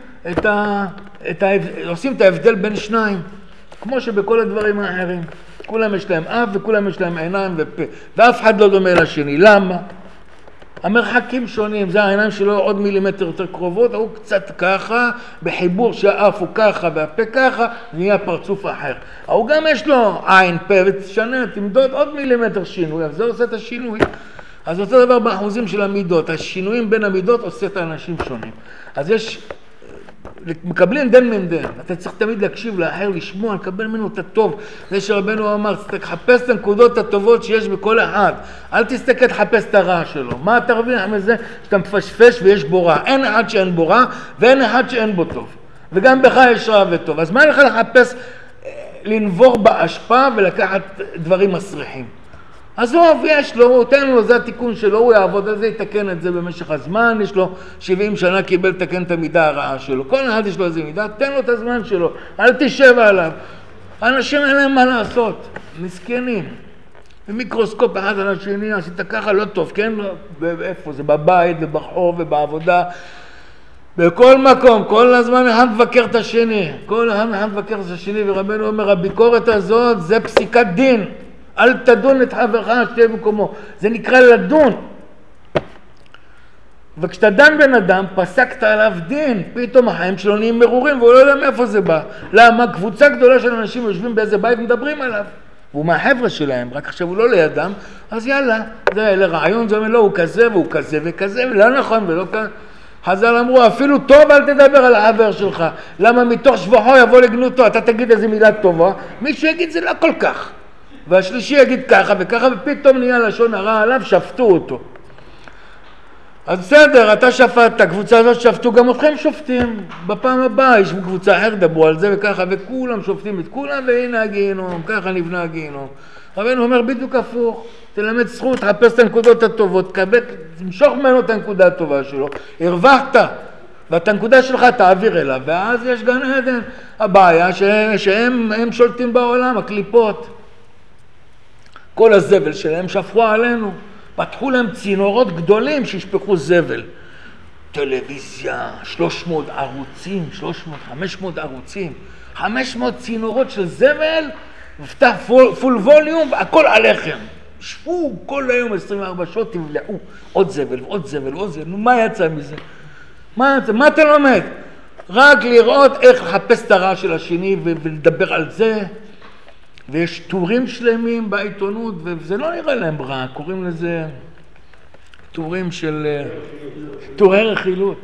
עושים את ההבדל בין שניים, כמו שבכל הדברים האחרים. כולם יש להם אף וכולם יש להם עיניים ופה, ואף אחד לא דומה לשני. למה? המרחקים שונים, זה העיניים שלו עוד מילימטר יותר קרובות, הוא קצת ככה, בחיבור שהאף הוא ככה והפה ככה, נהיה פרצוף אחר. הוא גם יש לו עין, פה, ותשנה, תמדוד עוד מילימטר שינוי, אז זה עושה את השינוי. אז אותו דבר באחוזים של המידות, השינויים בין המידות עושה את האנשים שונים. אז יש, מקבלים דן מן דן, אתה צריך תמיד להקשיב לאחר, לשמוע, לקבל ממנו את הטוב. זה שרבנו אמר, תחפש את הנקודות הטובות שיש בכל אחד, אל תסתכל לחפש את הרע שלו. מה תרוויח מזה? שאתה מפשפש ויש בו רע. אין אחד שאין בו רע ואין אחד שאין בו טוב, וגם בך יש רע וטוב. אז מה לך לחפש לנבור באשפה ולקחת דברים מסריחים? עזוב, יש לו, הוא תן לו, זה התיקון שלו, הוא יעבוד על זה, יתקן את זה במשך הזמן, יש לו 70 שנה קיבל לתקן את המידה הרעה שלו. כל אחד יש לו איזה מידה, תן לו את הזמן שלו, אל תשב עליו. האנשים אין להם מה לעשות, מסכנים. במיקרוסקופ אחד על השני, עשית ככה לא טוב, כן? איפה? זה בבית וברחוב ובעבודה. בכל מקום, כל הזמן אחד מבקר את השני, כל אחד מבקר את השני, ורבנו אומר, הביקורת הזאת זה פסיקת דין. אל תדון את חברך שתהיה במקומו. זה נקרא לדון. וכשאתה דן בן אדם, פסקת עליו דין, פתאום החיים שלו נהיים מרורים, והוא לא יודע מאיפה זה בא. למה? קבוצה גדולה של אנשים יושבים באיזה בית מדברים עליו. והוא מהחבר'ה שלהם, רק עכשיו הוא לא לידם, אז יאללה, זה לרעיון, זה אומר, לא, הוא כזה והוא כזה וכזה, ולא נכון ולא כאן. חז"ל אמרו, אפילו טוב אל תדבר על החבר שלך. למה מתוך שבחו יבוא לגנותו? אתה תגיד איזה מילה טובה, מישהו יגיד זה לא כל כך. והשלישי יגיד ככה וככה, ופתאום נהיה לשון הרע עליו, שפטו אותו. אז בסדר, אתה שפטת, הקבוצה הזאת שפטו, גם אתכם שופטים. בפעם הבאה יש קבוצה אחרת, דברו על זה וככה, וכולם שופטים את כולם, והנה הגיהנום, ככה נבנה הגיהנום. רבנו אומר בדיוק הפוך, תלמד זכות, חפש את הנקודות הטובות, תמשוך ממנו את הנקודה הטובה שלו, הרווחת, ואת הנקודה שלך תעביר אליו, ואז יש גן עדן. הבעיה שהם שולטים בעולם, הקליפות. כל הזבל שלהם שפכו עלינו, פתחו להם צינורות גדולים שישפכו זבל. טלוויזיה, 300 ערוצים, 500 ערוצים, 500 צינורות של זבל, מפתח פול ווליום, הכל עליכם. שבו כל היום 24 שעות, תבלעו עוד זבל, עוד זבל, עוד זבל. נו, מה יצא מזה? מה אתה לומד? רק לראות איך לחפש את הרע של השני ולדבר על זה. ויש טורים שלמים בעיתונות, וזה לא נראה להם רע, קוראים לזה טורים של טורי רכילות.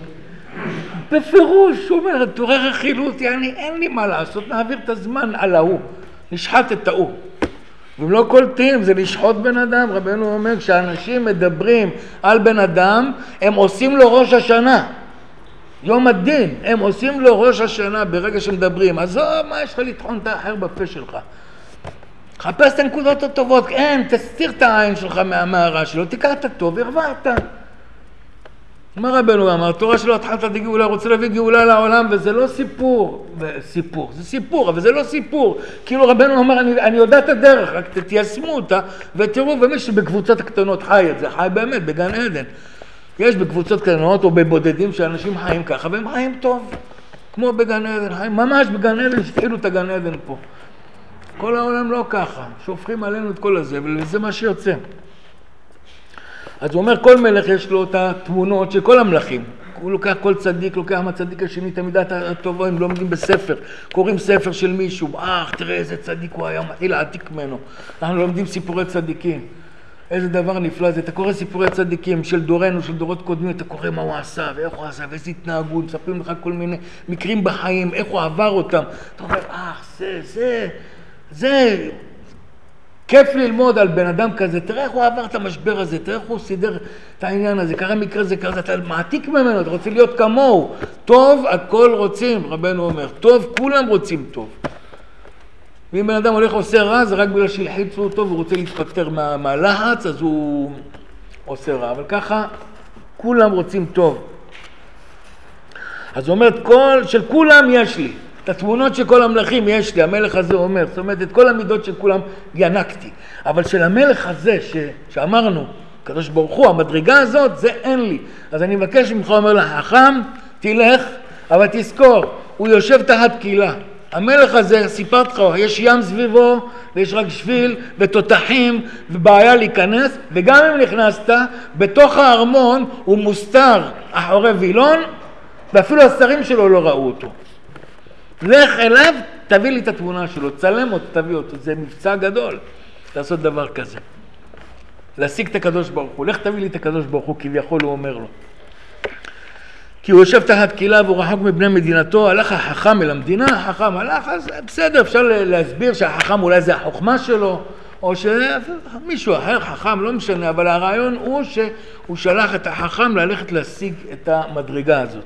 בפירוש, הוא אומר, טורי רכילות, אין לי מה לעשות, נעביר את הזמן על ההוא, נשחט את ההוא. והם לא קולטים, זה לשחוט בן אדם. רבנו אומר, כשאנשים מדברים על בן אדם, הם עושים לו ראש השנה. יום הדין, הם עושים לו ראש השנה ברגע שמדברים. אז מה יש לך לטחון את האחר בפה שלך? חפש את הנקודות הטובות, אין, תסתיר את העין שלך מהרע שלו, תיקח את הטוב, הרווחת. מה רבנו אמר? תורה שלא התחלת גאולה, רוצה להביא גאולה לעולם, וזה לא סיפור. זה סיפור, אבל זה לא סיפור. כאילו רבנו אומר, אני יודע את הדרך, רק תיישמו אותה, ותראו, ומי שבקבוצות הקטנות חי את זה, חי באמת בגן עדן. יש בקבוצות קטנות או בבודדים שאנשים חיים ככה, והם חיים טוב, כמו בגן עדן, חיים ממש בגן עדן, שתחילו את הגן עדן פה. כל העולם לא ככה, שופכים עלינו את כל הזה, וזה מה שיוצא. אז הוא אומר, כל מלך יש לו את התמונות של כל המלכים. הוא לוקח כל צדיק, לוקח מהצדיק השני את המידת הטובה, הם לומדים בספר, קוראים ספר של מישהו, תראה איזה צדיק הוא היה, מתחיל להעתיק ממנו. אנחנו לומדים סיפורי צדיקים. איזה דבר נפלא זה, אתה קורא סיפורי צדיקים של דורנו, של דורות קודמים, אתה קורא מה הוא עשה ואיך הוא עשה ואיזה התנהגות, מספרים לך כל מיני מקרים בחיים, איך הוא עבר אותם. אתה אומר, זה כיף ללמוד על בן אדם כזה, תראה איך הוא עבר את המשבר הזה, תראה איך הוא סידר את העניין הזה, קרה מקרה זה, אתה מעתיק ממנו, אתה רוצה להיות כמוהו. טוב, הכל רוצים, רבנו אומר, טוב, כולם רוצים טוב. ואם בן אדם הולך עושה רע, זה רק בגלל שהלחיצו אותו והוא רוצה להתפטר מהלחץ, אז הוא עושה רע. אבל ככה, כולם רוצים טוב. אז הוא אומר, של כולם יש לי. את התמונות של כל המלכים יש לי, המלך הזה אומר, זאת אומרת, את כל המידות של כולם ינקתי. אבל של המלך הזה שאמרנו, הקדוש ברוך הוא, המדרגה הזאת, זה אין לי. אז אני מבקש ממך, אומר לה, חכם, תלך, אבל תזכור, הוא יושב תחת קהילה. המלך הזה, סיפרתי לך, יש ים סביבו, ויש רק שביל, ותותחים, ובעיה להיכנס, וגם אם נכנסת, בתוך הארמון הוא מוסתר אחורי וילון, ואפילו השרים שלו לא ראו אותו. לך אליו, תביא לי את התמונה שלו, צלם אותו, תביא אותו. זה מבצע גדול לעשות דבר כזה. להשיג את הקדוש ברוך הוא. לך תביא לי את הקדוש ברוך הוא, כביכול הוא אומר לו. כי הוא יושב תחת קהילה והוא רחוק מבני מדינתו, הלך החכם אל המדינה, החכם הלך, אז בסדר, אפשר להסביר שהחכם אולי זה החוכמה שלו, או שמישהו אחר, חכם, לא משנה, אבל הרעיון הוא שהוא שלח את החכם ללכת להשיג את המדרגה הזאת.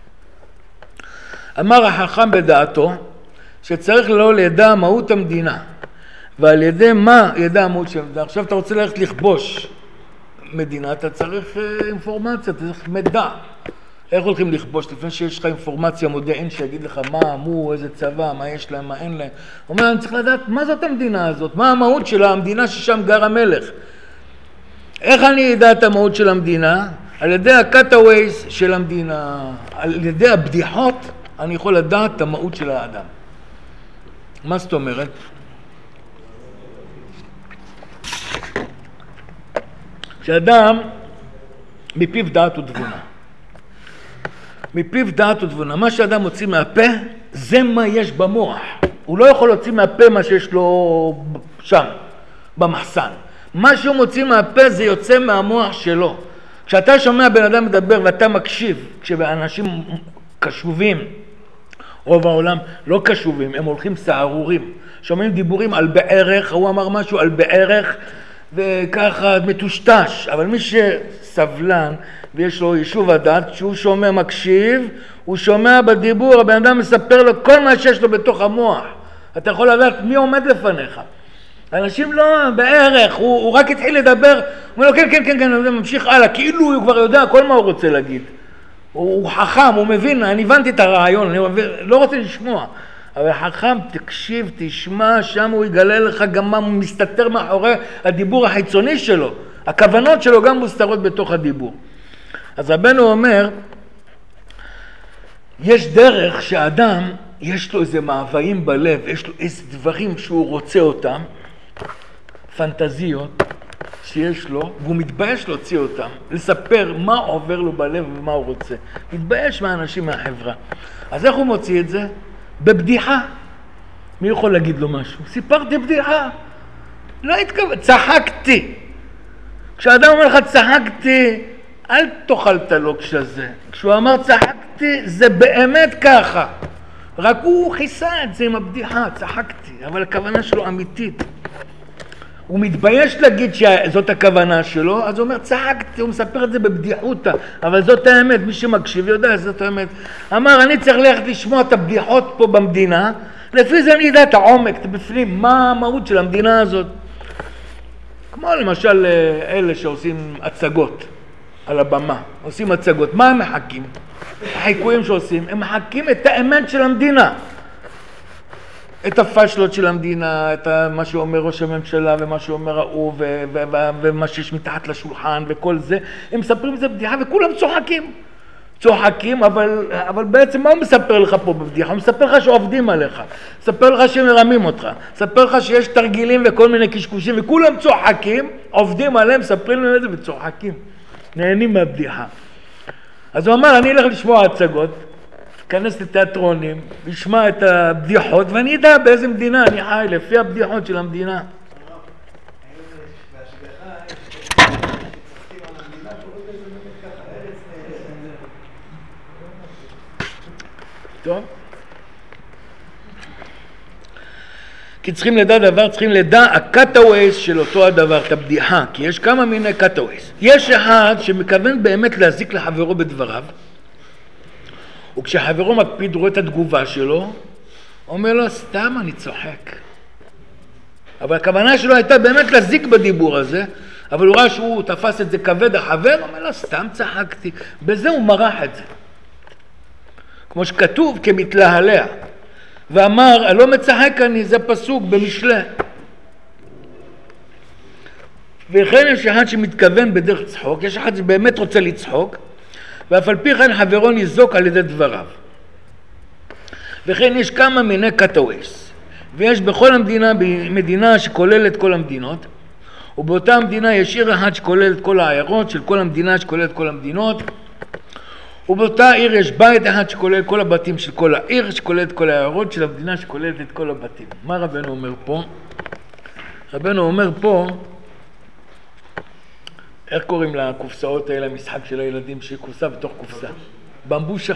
אמר החכם בדעתו שצריך לא לידע מהות המדינה, ועל ידי מה ידע המהות של המדינה. עכשיו אתה רוצה ללכת לכבוש מדינה, אתה צריך אינפורמציה, אתה צריך מידע. איך הולכים לכבוש? לפני שיש לך אינפורמציה מודיעין שיגיד לך מה, מו, איזה צבא, מה יש להם, מה אין להם. הוא אומר, אני צריך לדעת מה זאת המדינה הזאת, מה המהות של המדינה ששם גר המלך. איך אני אדע את המהות של המדינה? על ידי הקאטאווייס של המדינה, על ידי הבדיחות, אני יכול לדעת את המהות של האדם. מה זאת אומרת? שאדם מפיו דעת ותבונה. מפיו דעת ותבונה. מה שאדם מוציא מהפה, זה מה יש במוח. הוא לא יכול להוציא מהפה מה שיש לו שם, במחסן. מה שהוא מוציא מהפה זה יוצא מהמוח שלו. כשאתה שומע בן אדם מדבר ואתה מקשיב, כשאנשים קשובים, רוב העולם לא קשובים, הם הולכים סערורים. שומעים דיבורים על בערך, הוא אמר משהו על בערך, וככה מטושטש. אבל מי שסבלן ויש לו יישוב הדעת, שהוא שומע מקשיב, הוא שומע בדיבור, הבן אדם מספר לו כל מה שיש לו בתוך המוח. אתה יכול לדעת מי עומד לפניך. אנשים לא, בערך, הוא רק התחיל לדבר, הוא אומר לו כן, כן, כן, כן, ממשיך הלאה, כאילו הוא כבר יודע כל מה הוא רוצה להגיד. הוא חכם, הוא מבין, אני הבנתי את הרעיון, אני לא רוצה לשמוע. אבל חכם, תקשיב, תשמע, שם הוא יגלה לך גם מה מסתתר מאחורי הדיבור החיצוני שלו. הכוונות שלו גם מוסתרות בתוך הדיבור. אז רבנו אומר, יש דרך שאדם, יש לו איזה מאוויים בלב, יש לו איזה דברים שהוא רוצה אותם, פנטזיות שיש לו, והוא מתבייש להוציא אותם, לספר מה עובר לו בלב ומה הוא רוצה. מתבייש מהאנשים מהחברה. אז איך הוא מוציא את זה? בבדיחה. מי יכול להגיד לו משהו? סיפרתי בדיחה. לא התכוון, צחקתי. כשאדם אומר לך צחקתי, אל תאכל את הלוקש הזה. כשהוא אמר צחקתי, זה באמת ככה. רק הוא חיסה את זה עם הבדיחה, צחקתי, אבל הכוונה שלו אמיתית. הוא מתבייש להגיד שזאת הכוונה שלו, אז הוא אומר צחקתי, הוא מספר את זה בבדיחותה, אבל זאת האמת, מי שמקשיב יודע זאת האמת. אמר, אני צריך ללכת לשמוע את הבדיחות פה במדינה, לפי זה אני יודע את העומק, את בפנים, מה המהות של המדינה הזאת. כמו למשל אלה שעושים הצגות על הבמה, עושים הצגות, מה הם מחכים? החיקויים שעושים, הם מחכים את האמת של המדינה. את הפשלות של המדינה, את מה שאומר ראש הממשלה ומה שאומר ההוא ומה שיש מתחת לשולחן וכל זה, הם מספרים את זה בבדיחה וכולם צוחקים. צוחקים, אבל בעצם מה הוא מספר לך פה בבדיחה? הוא מספר לך שעובדים עליך, מספר לך שמרמים אותך, מספר לך שיש תרגילים וכל מיני קשקושים וכולם צוחקים, עובדים עליהם, מספרים להם את זה וצוחקים, נהנים מהבדיחה. אז הוא אמר, אני אלך לשמוע הצגות, כנס לתיאטרונים, לשמע את הבדיחות, ואני יודע באיזה מדינה אני חי, לפי הבדיחות של המדינה. טוב. כי צריכים לדע דבר, צריכים לדע הקאטאווייס של אותו הדבר, את הבדיחה, כי יש כמה מיני קאטאווייס. יש אחד שמכוון באמת להזיק לחברו בדבריו, וכשחברו מקפיד רואה את התגובה שלו, אומר לו, סתם אני צוחק. אבל הכוונה שלו הייתה באמת להזיק בדיבור הזה, אבל הוא ראה שהוא תפס את זה כבד החבר, אומר לו, סתם צחקתי. בזה הוא מרח את זה. כמו שכתוב כמתלהלע. ואמר, הלא מצחק אני, זה פסוק במשלי. וכן יש אחד שמתכוון בדרך צחוק, יש אחד שבאמת רוצה לצחוק, ואף על פי כן חברו ניזוק על ידי דבריו. וכן יש כמה מיני קטאוויס, ויש בכל המדינה, מדינה שכוללת כל המדינות, ובאותה המדינה יש עיר אחד שכולל את כל העיירות של כל המדינה שכולל את כל המדינות, ובאותה עיר יש בית אחד שכולל כל הבתים של כל העיר שכולל את כל העיירות של המדינה שכוללת את כל הבתים. מה רבנו אומר פה? רבנו אומר פה, איך קוראים לקופסאות האלה, המשחק של הילדים שהיא קופסה בתוך קופסה? במבושה.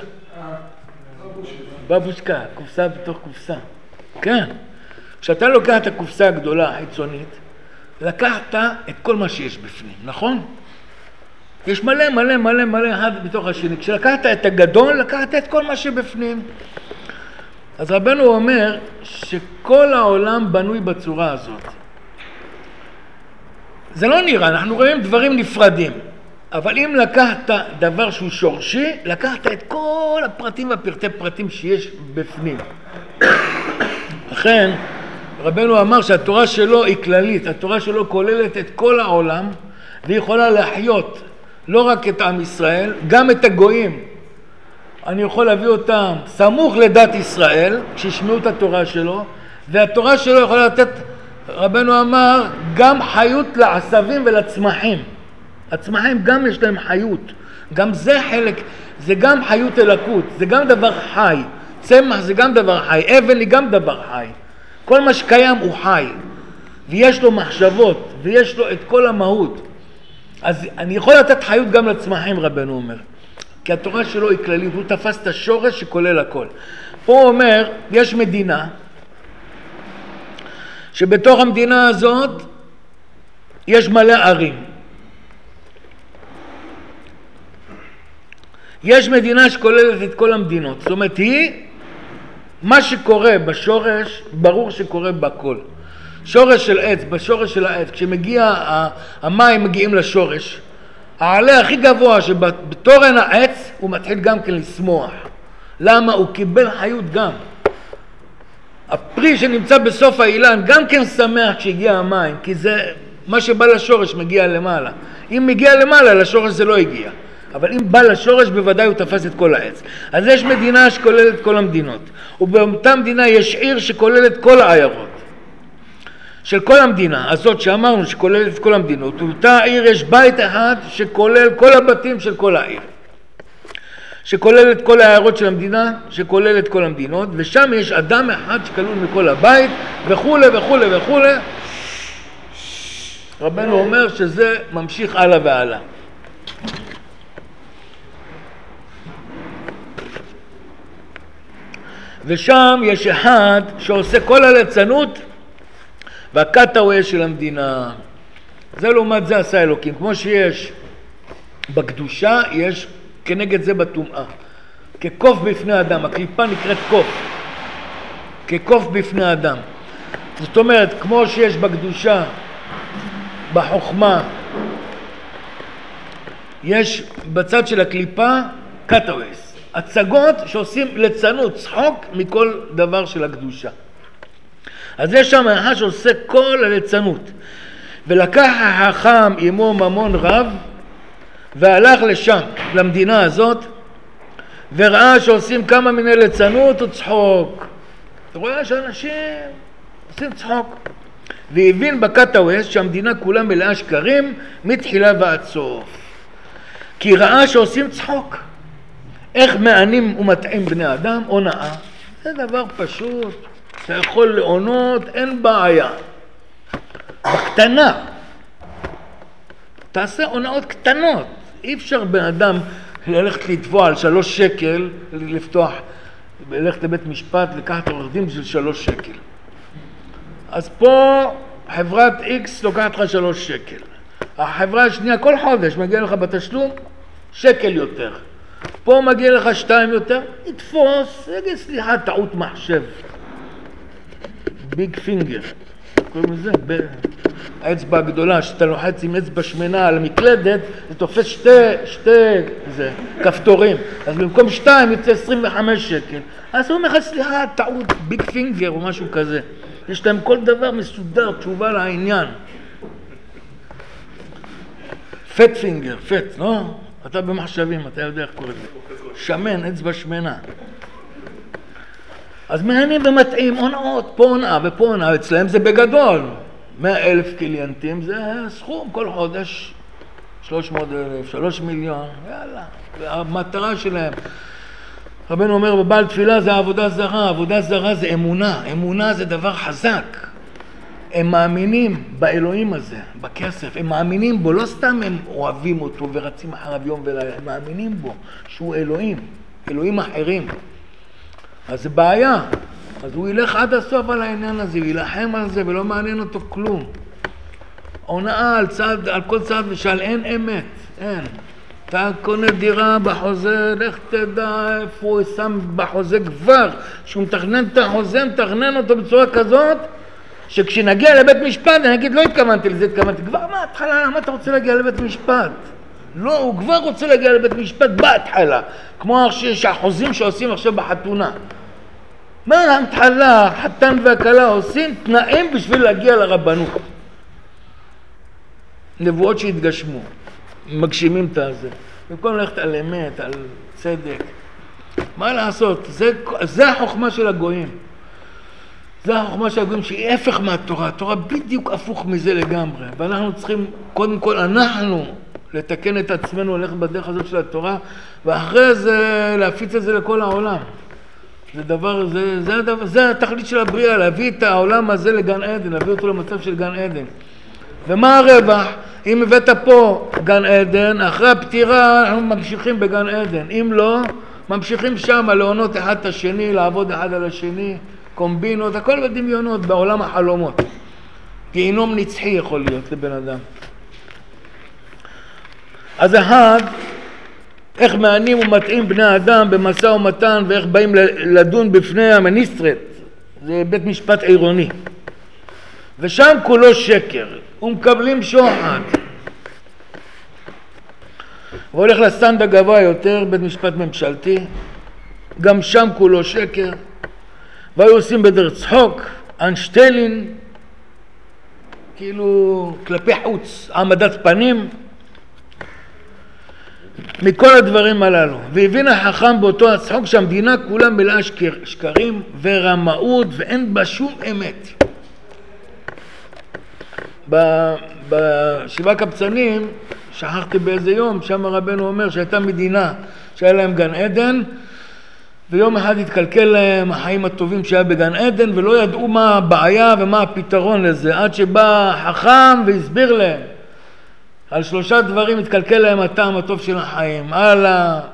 בבושקה, קופסה בתוך קופסה. כן. כשאתה לוקח את הקופסה הגדולה החיצונית, לקחת את כל מה שיש בפנים, נכון? יש מלא מלא מלא מלא אחד בתוך השני. כשלקחת את הגדול, לקחת את כל מה שבפנים. אז רבנו אומר שכל העולם בנוי בצורה הזאת. זה לא נראה, אנחנו רואים דברים נפרדים. אבל אם לקחת דבר שהוא שורשי, לקחת את כל הפרטים והפרטי פרטים שיש בפנים. לכן, רבנו אמר שהתורה שלו היא כללית, התורה שלו כוללת את כל העולם, והיא יכולה להחיות לא רק את עם ישראל, גם את הגויים. אני יכול להביא אותם סמוך לדת ישראל, כשישמעו את התורה שלו, והתורה שלו יכולה לתת, רבנו אמר, גם חיות לעשבים ולצמחים. הצמחים גם יש להם חיות, גם זה חלק, זה גם חיות אלוקות, זה גם דבר חי. צמח זה גם דבר חי, אבן היא גם דבר חי. כל מה שקיים הוא חי, ויש לו מחשבות, ויש לו את כל המהות. אז אני יכול לתת חיות גם לצמחים, רבנו אומר, כי התורה שלו היא כללית, הוא תפס את השורש שכולל הכל. פה הוא אומר, יש מדינה, שבתוך המדינה הזאת יש מלא ערים. יש מדינה שכוללת את כל המדינות, זאת אומרת היא, מה שקורה בשורש, ברור שקורה בכל. שורש של עץ, בשורש של העץ, כשמגיע המים מגיעים לשורש, העלה הכי גבוה שבתורן העץ הוא מתחיל גם כן לשמוח. למה? הוא קיבל חיות גם. הפרי שנמצא בסוף האילן גם כן שמח כשהגיע המים, כי זה מה שבא לשורש מגיע למעלה. אם מגיע למעלה, לשורש זה לא הגיע. אבל אם בא לשורש, בוודאי הוא תפס את כל העץ. אז יש מדינה שכוללת כל המדינות. ובאותה מדינה יש עיר שכוללת כל העיירות. של כל המדינה, הזאת שאמרנו שכוללת את כל המדינות. ובאותה עיר יש בית אחד שכולל כל הבתים של כל העיר. שכולל את כל העיירות של המדינה, שכולל את כל המדינות. ושם יש אדם אחד שכלול מכל הבית, וכו' וכו' וכו'. רבנו אומר שזה ממשיך הלאה והלאה. ושם יש אחד שעושה כל הליצנות והקטאוויס של המדינה. זה לעומת זה עשה אלוקים. כמו שיש בקדושה, יש כנגד זה בטומאה. כקוף בפני אדם, הקליפה נקראת קוף. כקוף בפני אדם. זאת אומרת, כמו שיש בקדושה, בחוכמה, יש בצד של הקליפה קטאוויס. הצגות שעושים ליצנות, צחוק מכל דבר של הקדושה. אז יש שם אחד שעושה כל הליצנות. ולקח החכם עמו ממון רב, והלך לשם, למדינה הזאת, וראה שעושים כמה מיני ליצנות וצחוק. אתה רואה שאנשים עושים צחוק. והבין בקטאוויס שהמדינה כולה מלאה שקרים, מתחילה ועד סוף. כי ראה שעושים צחוק. איך מענים ומטעים בני אדם? הונאה. זה דבר פשוט. אתה יכול לעונות, אין בעיה. בקטנה. תעשה הונאות קטנות. אי אפשר בן אדם ללכת לתבוע על 3 שקל, לפתוח, ללכת לבית משפט, לקחת עורך דין בשביל 3 שקל. אז פה חברת X לוקחת לך 3 שקל. החברה השנייה כל חודש מגיע לך בתשלום שקל יותר. פה מגיע לך 2 יותר, יתפוס, יגיד סליחה, טעות מחשב. ביג פינגר. קוראים לזה, האצבע הגדולה, שאתה לוחץ עם אצבע שמנה על המקלדת, זה תופס שתי כפתורים. אז במקום 2 יוצא 25 שקל. אז הוא אומר לך, סליחה, טעות, ביג פינגר או משהו כזה. יש להם כל דבר מסודר, תשובה לעניין. פט פינגר, פט, לא? אתה במחשבים, אתה יודע איך קורא לזה. שמן, אצבע שמנה. אז מעניינים ומטעים, הונאות, פה הונאה ופה הונאה. אצלהם זה בגדול. 100,000 קליינטים זה סכום, כל חודש 300,000, 3 מיליון, יאללה. והמטרה שלהם. רבנו אומר, בבעל תפילה זה עבודה זרה, עבודה זרה זה אמונה. אמונה זה דבר חזק. הם מאמינים באלוהים הזה, בכסף, הם מאמינים בו, לא סתם הם אוהבים אותו ורצים אחריו יום ולילה, הם מאמינים בו שהוא אלוהים, אלוהים אחרים. אז זה בעיה, אז הוא ילך עד הסוף על העניין הזה, הוא ילחם על זה ולא מעניין אותו כלום. הונאה על כל צד ושאל, אין אמת, אין. אתה קונה דירה בחוזה, לך תדע איפה הוא שם בחוזה כבר, שהוא מתכנן את החוזה, מתכנן אותו בצורה כזאת, שכשנגיע לבית משפט, אני אגיד, לא התכוונתי לזה, התכוונתי, כבר מההתחלה, למה אתה רוצה להגיע לבית משפט? לא, הוא כבר רוצה להגיע לבית משפט בהתחלה, כמו שהחוזים שעושים עכשיו בחתונה. מה ההתחלה, חתן והכלה עושים תנאים בשביל להגיע לרבנות. נבואות שהתגשמו, מגשימים את הזה. במקום ללכת על אמת, על צדק. מה לעשות? זה החוכמה של הגויים. זה החוכמה של הגויים שהיא הפך מהתורה. התורה בדיוק הפוך מזה לגמרי. ואנחנו צריכים, קודם כל, אנחנו לתקן את עצמנו, ללכת בדרך הזאת של התורה, ואחרי זה להפיץ את זה לכל העולם. זה התכלית של הבריאה, להביא את העולם הזה לגן עדן, להביא אותו למצב של גן עדן. ומה הרווח? אם הבאת פה גן עדן, אחרי הפטירה אנחנו ממשיכים בגן עדן. אם לא, ממשיכים שם לעונות אחד את השני, לעבוד אחד על השני, קומבינות, הכל בדמיונות, בעולם החלומות. גיהינום נצחי יכול להיות לבן אדם. אז אחד, איך מענים ומטעים בני האדם במשא ומתן, ואיך באים לדון בפני המניסטרט, זה בית משפט עירוני. ושם כולו שקר, ומקבלים שוחד. והולך לסטנד הגבוה יותר, בית משפט ממשלתי, גם שם כולו שקר. והיו עושים בדר צחוק, אנשטלין, כאילו כלפי חוץ, העמדת פנים, מכל הדברים הללו. והבין החכם באותו הצחוק שהמדינה כולה מלאה שקרים ורמאות ואין בה שום אמת. בשבעה קבצנים, שכחתי באיזה יום, שם רבנו אומר שהייתה מדינה שהיה להם גן עדן, ויום אחד התקלקל להם החיים הטובים שהיה בגן עדן, ולא ידעו מה הבעיה ומה הפתרון לזה, עד שבא חכם והסביר להם. על 3 דברים התקלקל להם הטעם הטוב של החיים. על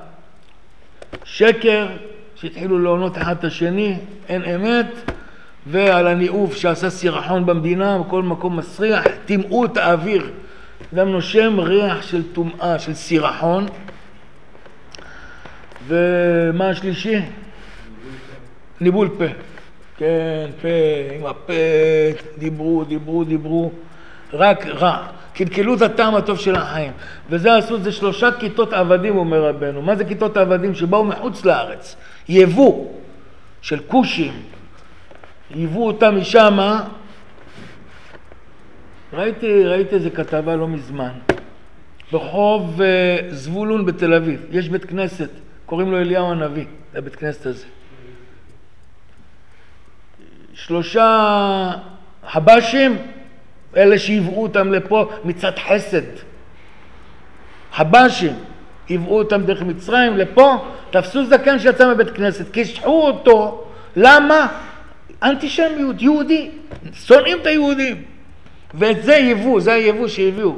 השקר, שהתחילו לעונות אחד את השני, אין אמת, ועל הניאוף שעשה סירחון במדינה, בכל מקום מסריח, טימאו את האוויר. גם נושם ריח של טומאה, של סירחון. ומה השלישי? ניבול פה. כן, פה, עם הפה, דיברו, רק רע. קלקלו את הטעם הטוב של החיים. וזה עשו, זה 3 כיתות עבדים, אומר רבנו. מה זה כיתות עבדים? שבאו מחוץ לארץ. יבוא של קושים. יבוא אותם משם. ראיתי איזה כתבה לא מזמן. ברחוב זבולון בתל אביב. יש בית כנסת, קוראים לו אליהו הנביא, לבית כנסת הזה. 3 חבשים, אלה שיבאו אותם לפה מצד חסד. חבשים, יבאו אותם דרך מצרים לפה, תפסו זקן שיצא מבית כנסת, קישחו אותו. למה? אנטישמיות, יהודי. שונאים את היהודים. ואת זה יבאו, זה היבוא שהביאו.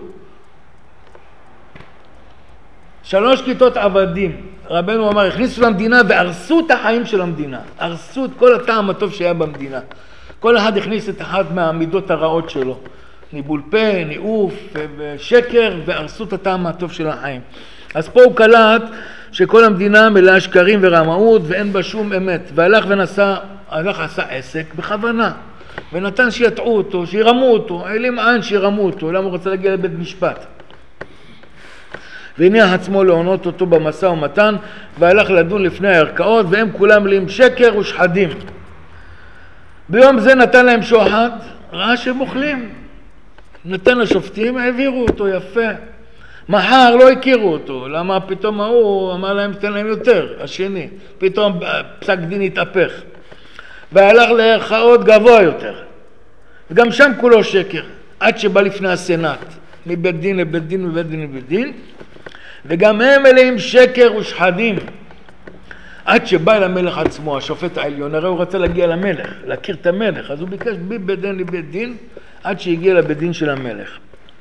3 כיתות עבדים. רבנו אמר, הכניסו למדינה והרסו את החיים של המדינה. הרסו את כל הטעם הטוב שהיה במדינה. כל אחד הכניס את אחת מהמידות הרעות שלו. ניבול פה, ניאוף ושקר, והרסו את הטעם הטוב של החיים. אז פה הוא קלט שכל המדינה מלאה שקרים ורמאות ואין בה שום אמת. והלך עשה עסק בכוונה. ונתן שיטעו אותו, שירמו אותו, העלים עין שירמו אותו, למה הוא רצה להגיע לבית משפט. והניח עצמו לעונות אותו במשא ומתן, והלך לדון לפני הערכאות, והם כולם מלאים שקר ושחדים. ביום זה נתן להם שוחד, ראה שהם אוכלים. נתן לשופטים, העבירו אותו יפה. מחר לא הכירו אותו, למה פתאום הוא אמר להם תן להם יותר, השני. פתאום פסק דין התהפך. והלך לערכאות גבוה יותר. וגם שם כולו שקר, עד שבא לפני הסנאט, מבית דין לבית דין, מבית דין לבית דין. וגם הם מלאים שקר ושחדים. עד שבא אל המלך עצמו, השופט העליון, הרי הוא רצה להגיע למלך, להכיר את המלך, אז הוא ביקש מבית דין לבית דין, עד שהגיע לבית דין של המלך.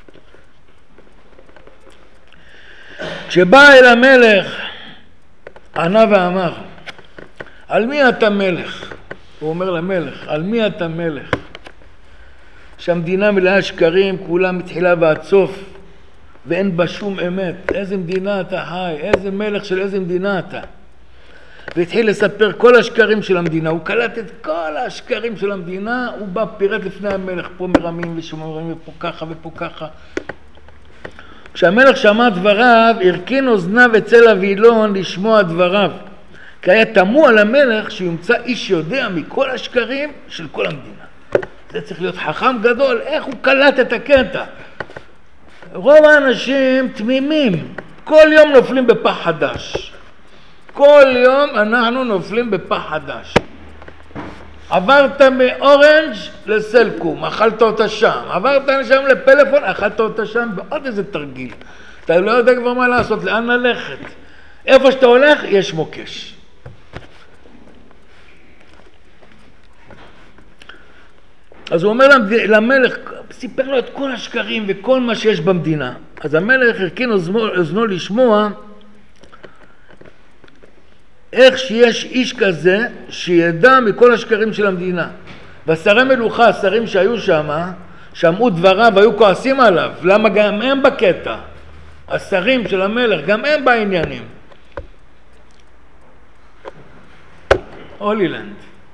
כשבא אל המלך, ענה ואמר, על מי אתה מלך? הוא אומר למלך, על מי אתה מלך? שהמדינה מלאה שקרים, כולה מתחילה ועד סוף, ואין בה שום אמת. איזה מדינה אתה חי? איזה מלך של איזה מדינה אתה? והתחיל לספר כל השקרים של המדינה. הוא קלט את כל השקרים של המדינה, הוא בא פירט לפני המלך, פה מרמים ושומרים, ופה ככה ופה ככה. כשהמלך שמע דבריו, הרכין אוזניו אצל הווילון לשמוע דבריו. כי היה תמוה למלך שיומצא איש יודע מכל השקרים של כל המדינה. זה צריך להיות חכם גדול, איך הוא קלט את הקטע. רוב האנשים תמימים, כל יום נופלים בפח חדש. כל יום אנחנו נופלים בפח חדש. עברת מאורנג' לסלקום, אכלת אותה שם. עברת שם לפלאפון, אכלת אותה שם, ועוד איזה תרגיל. אתה לא יודע כבר מה לעשות, לאן ללכת. איפה שאתה הולך, יש מוקש. אז הוא אומר למלך, סיפר לו את כל השקרים וכל מה שיש במדינה. אז המלך הרכין אוזנו לשמוע איך שיש איש כזה שידע מכל השקרים של המדינה. והשרי מלוכה, השרים שהיו שם, שמעו דבריו והיו כועסים עליו. למה גם הם בקטע? השרים של המלך, גם הם בעניינים. הולילנד.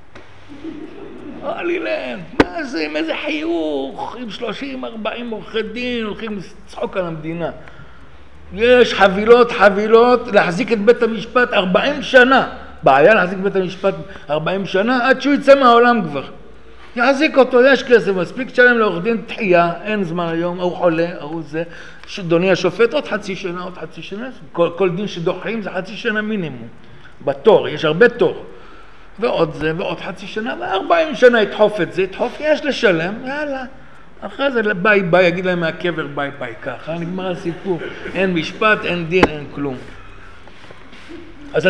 הולילנד, מה זה? עם איזה חיוך, עם 30-40 עורכי דין, הולכים לצחוק על המדינה. יש חבילות להחזיק את בית המשפט 40 שנה. בעיה להחזיק בית המשפט 40 שנה עד שהוא יצא מהעולם כבר. יחזיק אותו, יש כסף, מספיק תשלם לעורך דין תחייה, אין זמן היום, הוא חולה, הוא זה. אדוני השופט עוד חצי שנה, עוד חצי שנה. כל דין שדוחים זה חצי שנה מינימום. בתור, יש הרבה תור. ועוד זה, ועוד חצי שנה, ו40 שנה ידחוף את זה, ידחוף, יש לשלם, יאללה. אחרי זה ביי ביי, יגיד להם מהקבר ביי ביי, ככה נגמר הסיפור. אין משפט, אין דין, אין כלום. אז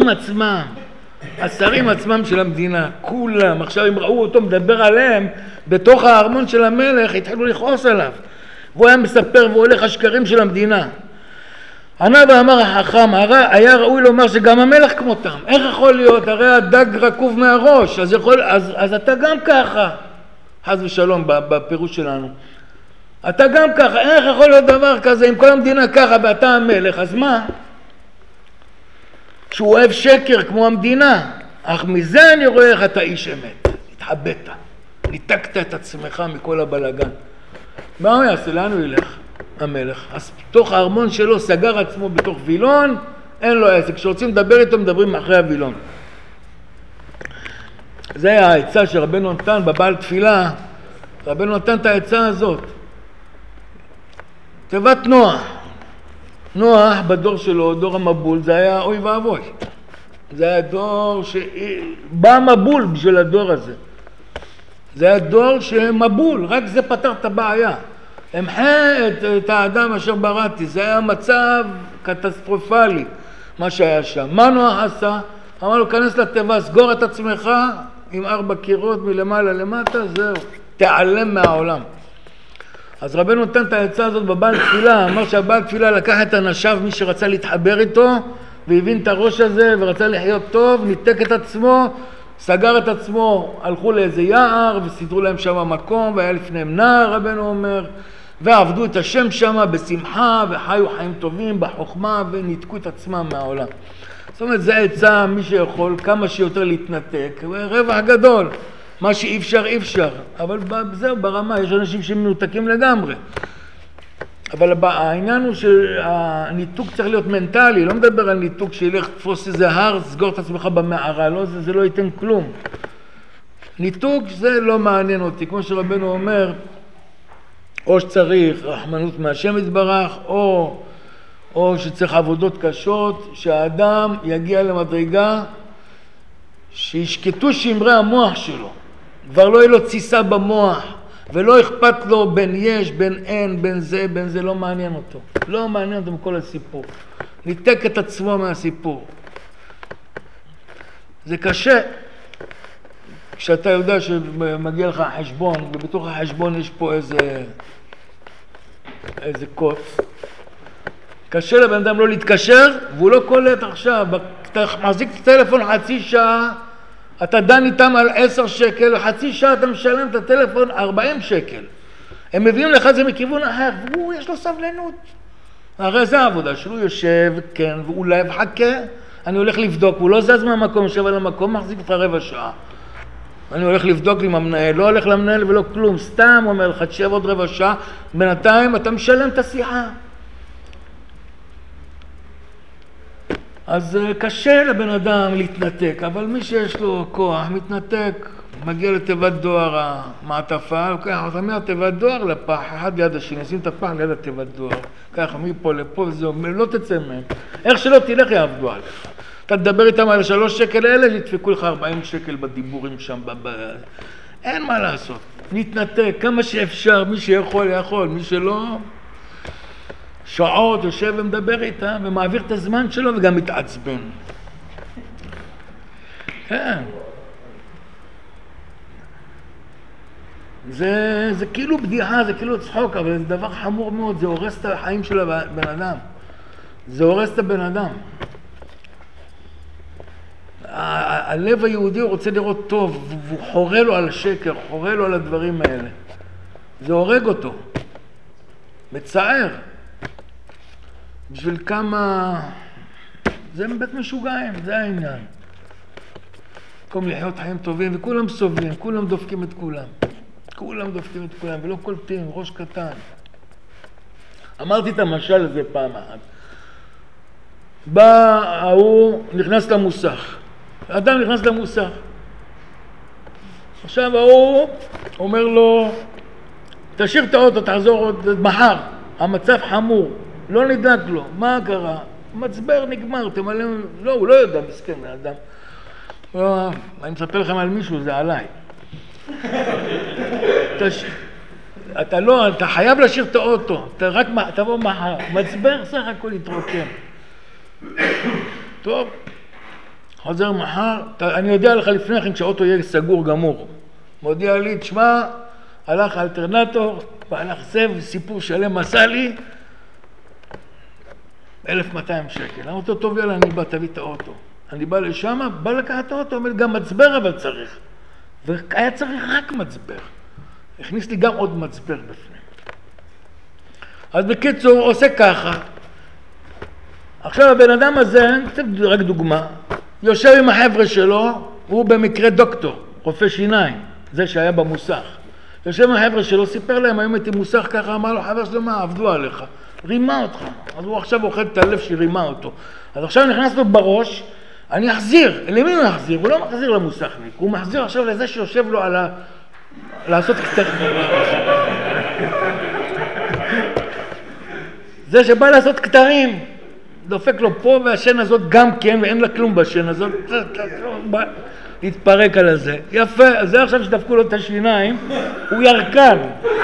השרים עצמם של המדינה, כולם, עכשיו הם ראו אותו מדבר עליהם, בתוך הארמון של המלך, התחילו לכעוס עליו. והוא היה מספר והולך השקרים של המדינה. ענה ואמר החכם, היה ראוי לומר שגם המלך כמותם. איך יכול להיות? הרי הדג רקוב מהראש, אז אתה גם ככה. חס ושלום בפירוש שלנו. אתה גם ככה, איך יכול להיות דבר כזה, אם כל המדינה ככה ואתה המלך, אז מה? שהוא אוהב שקר כמו המדינה, אך מזה אני רואה איך אתה איש אמת. התחבאת, ניתקת את עצמך מכל הבלגן. מה הוא יעשה? לאן הוא ילך? המלך. אז בתוך הארמון שלו סגר עצמו בתוך וילון, אין לו עסק. כשרוצים לדבר איתו, מדברים אחרי הוילון. זה היה העצה שרבנו נתן בבעל תפילה. רבנו נתן את העצה הזאת. תיבת נוח בדור שלו, דור המבול, זה היה אוי ואבוי. זה היה דור שבא מבול בשביל הדור הזה. זה היה דור שמבול, רק זה פתר את הבעיה. המחה את האדם אשר בראתי. זה היה מצב קטסטרופלי מה שהיה שם. מה נוח עשה? אמר לו, כנס לתיבה, סגור את עצמך עם 4 קירות מלמעלה למטה, זהו, תיעלם מהעולם. אז רבנו נתן את העצה הזאת בבעל תפילה, אמר שהבעל תפילה לקח את אנשיו, מי שרצה להתחבר איתו, והבין את הראש הזה ורצה לחיות טוב, ניתק את עצמו, סגר את עצמו, הלכו לאיזה יער וסידרו להם שם מקום, והיה לפניהם נער, רבנו אומר, ועבדו את השם שם בשמחה וחיו חיים טובים בחוכמה וניתקו את עצמם מהעולם. זאת אומרת, זה עצה, מי שיכול כמה שיותר להתנתק, רווח גדול. מה שאי אפשר אי אפשר, אבל זהו ברמה, יש אנשים שמנותקים לגמרי. אבל העניין הוא שהניתוק צריך להיות מנטלי, לא מדבר על ניתוק שילך תפוס איזה הר, סגור את עצמך במערה, לא, זה לא ייתן כלום. ניתוק זה לא מעניין אותי, כמו שרבנו אומר, או שצריך רחמנות מהשם יתברך, או שצריך עבודות קשות, שהאדם יגיע למדרגה שישקטו שמרי המוח שלו, כבר לא יהיה לו ציסה במוח, ולא אכפת לו בין יש, בין אין, בין זה, לא מעניין אותו. לא מעניין אותו מכל הסיפור. ניתק את עצמו מהסיפור. זה קשה. כשאתה יודע שמגיע לך חשבון, ובתוך החשבון יש פה איזה קוץ. קשה לבן אדם לא להתקשר, והוא לא קולט עכשיו. אתה מחזיק את הטלפון חצי שעה, אתה דן איתם על 10 שקל, חצי שעה אתה משלם את הטלפון 40 שקל. הם מביאים לך את זה מכיוון אחר, והוא יש לו סבלנות. הרי זה העבודה שלו, יושב, כן, ואולי מחכה, אני הולך לבדוק, הוא לא זז מהמקום, יושב על המקום, מחזיק את הרבע שעה. אני הולך לבדוק עם המנהל, לא הולך למנהל ולא כלום, סתם אומר לך, תשב עוד רבע שעה, בינתיים אתה משלם את השיחה. אז קשה לבן אדם להתנתק, אבל מי שיש לו כוח מתנתק, מגיע לתיבת דואר המעטפה, לוקח אותה מהתיבת דואר לפח, אחד ליד השני, שים את הפח ליד התיבת דואר, ככה מפה לפה וזה אומר, לא תצא מהם, איך שלא תלך יעבדו עליך. אתה תדבר איתם על 3 שקל האלה, ידפקו לך 40 שקל בדיבורים שם, אין מה לעשות, נתנתק כמה שאפשר, מי שיכול יכול, מי שלא, שעות יושב ומדבר איתה ומעביר את הזמן שלו וגם מתעצבן. כן. זה כאילו בדיחה, זה כאילו צחוק, אבל זה דבר חמור מאוד, זה הורס את החיים של הבן אדם. זה הורס את הבן אדם. הלב היהודי רוצה לראות טוב, והוא חורה לו על השקר, חורה לו על הדברים האלה. זה הורג אותו. מצער. בשביל כמה... זה בית משוגעים, זה העניין. במקום לחיות חיים טובים, וכולם סובלים, כולם דופקים את כולם. כולם דופקים את כולם, ולא קולטים, ראש קטן. אמרתי את המשל הזה פעם אחת. בא ההוא, נכנס למוסך. האדם נכנס למוסך. עכשיו ההוא אומר לו, תשאיר את האוטו, תחזור עוד מחר. המצב חמור. לא נדאג לו, מה קרה? מצבר נגמר, תמלא... לא, הוא לא יודע, מסכן האדם. אני מספר לכם על מישהו, זה עליי. אתה חייב להשאיר את האוטו, אתה רק תבוא מחר, מצבר סך הכל יתרוקם. טוב, חוזר מחר, אני יודע לך לפני כן כשהאוטו יהיה סגור גמור. מודיע לי, תשמע, הלך אלטרנטור, והלך סיפור שלם עשה לי, 1,200 שקל. האוטו טוב, יאללה, אני בא, תביא את האוטו. אני בא לשם, בא לקחת את האוטו, אומר, גם מצבר אבל צריך. והיה צריך רק מצבר. הכניס לי גם עוד מצבר בפנים. אז בקיצור, עושה ככה. עכשיו הבן אדם הזה, קצת רק דוגמה, יושב עם החבר'ה שלו, הוא במקרה דוקטור, רופא שיניים, זה שהיה במוסך. יושב עם החבר'ה שלו, סיפר להם, היום הייתי מוסך ככה, אמר לו, חבר שלו, מה, עבדו עליך. רימה אותך. אז הוא עכשיו אוכל את הלב שרימה אותו. אז עכשיו נכנס לו בראש, אני אחזיר. למי הוא אחזיר? הוא לא מחזיר למוסכניק. הוא מחזיר עכשיו לזה שיושב לו על לעשות כתרים. זה שבא לעשות כתרים, דופק לו פה והשן הזאת גם כן, ואין לה כלום בשן הזאת. להתפרק על הזה. יפה, אז זה עכשיו שדפקו לו את השיניים, הוא ירקן.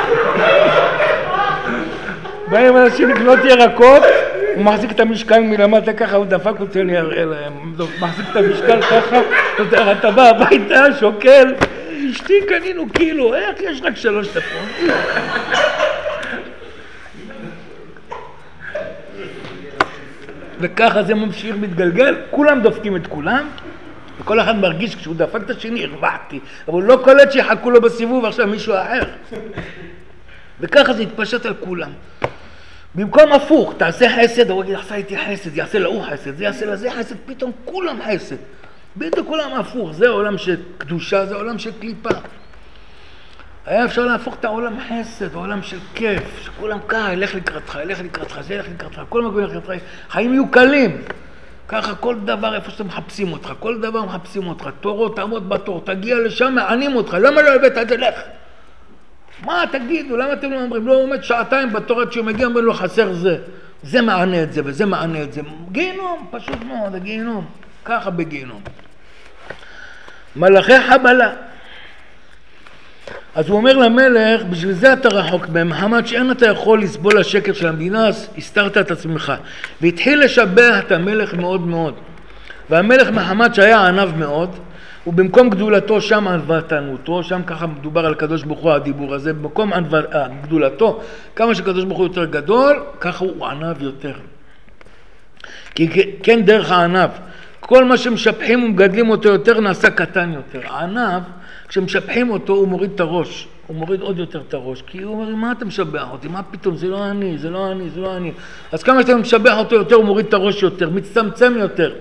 באים אנשים לקנות ירקות, הוא מחזיק את המשקל מלמטה ככה, הוא דפק אותי, אני אראה להם, מחזיק את המשקל ככה, אתה בא הביתה, שוקל, אשתי קנינו קילו, איך יש רק 3 דפות? וככה זה ממשיך מתגלגל, כולם דופקים את כולם, וכל אחד מרגיש כשהוא דפק את השני, הרווחתי, אבל הוא לא קולט שיחכו לו בסיבוב עכשיו מישהו אחר. וככה זה יתפשט על כולם. במקום הפוך, תעשה חסד, הוא יגיד, עשה איתי חסד, יעשה להוא חסד, זה יעשה לזה חסד, פתאום כולם חסד. בדיוק עולם הפוך, זה עולם של קדושה, זה עולם של קליפה. היה אפשר להפוך את העולם חסד, העולם של כיף, שכולם ככה, ילך לקראתך, ילך לקראתך, זה ילך לקראתך, כל מקום ילך לקראתך, חיים יהיו קלים. ככה כל דבר, איפה שאתם מחפשים אותך, כל דבר מחפשים אותך, תורות, תעמוד בתור, תגיע לשם, מענים אותך, למה לא הבאת את זה? לך. מה תגידו, למה אתם לא אומרים? לא עומד שעתיים בתור עד שהוא מגיע, אומר לו חסר זה. זה מענה את זה וזה מענה את זה. גיהנום, פשוט מאוד, הגיהנום. ככה בגיהנום. מלאכי חבלה. אז הוא אומר למלך, בשביל זה אתה רחוק במחמד, שאין אתה יכול לסבול השקר של המדינה, אז הסתרת את עצמך. והתחיל לשבח את המלך מאוד מאוד. והמלך מחמד שהיה ענב מאוד, ובמקום גדולתו שם ענוותנותו, שם ככה מדובר על קדוש ברוך הוא הדיבור הזה, במקום גדולתו, כמה שקדוש ברוך הוא יותר גדול, ככה הוא ענב יותר. כי כן דרך הענב, כל מה שמשפחים ומגדלים אותו יותר נעשה קטן יותר. הענב, כשמשפחים אותו הוא מוריד את הראש, הוא מוריד עוד יותר את הראש, כי הוא אומר, מה אתה משבח אותי? מה פתאום? זה לא אני, זה לא אני, זה לא אני. אז כמה שאתה משבח אותו יותר, הוא מוריד את הראש יותר, מצטמצם יותר.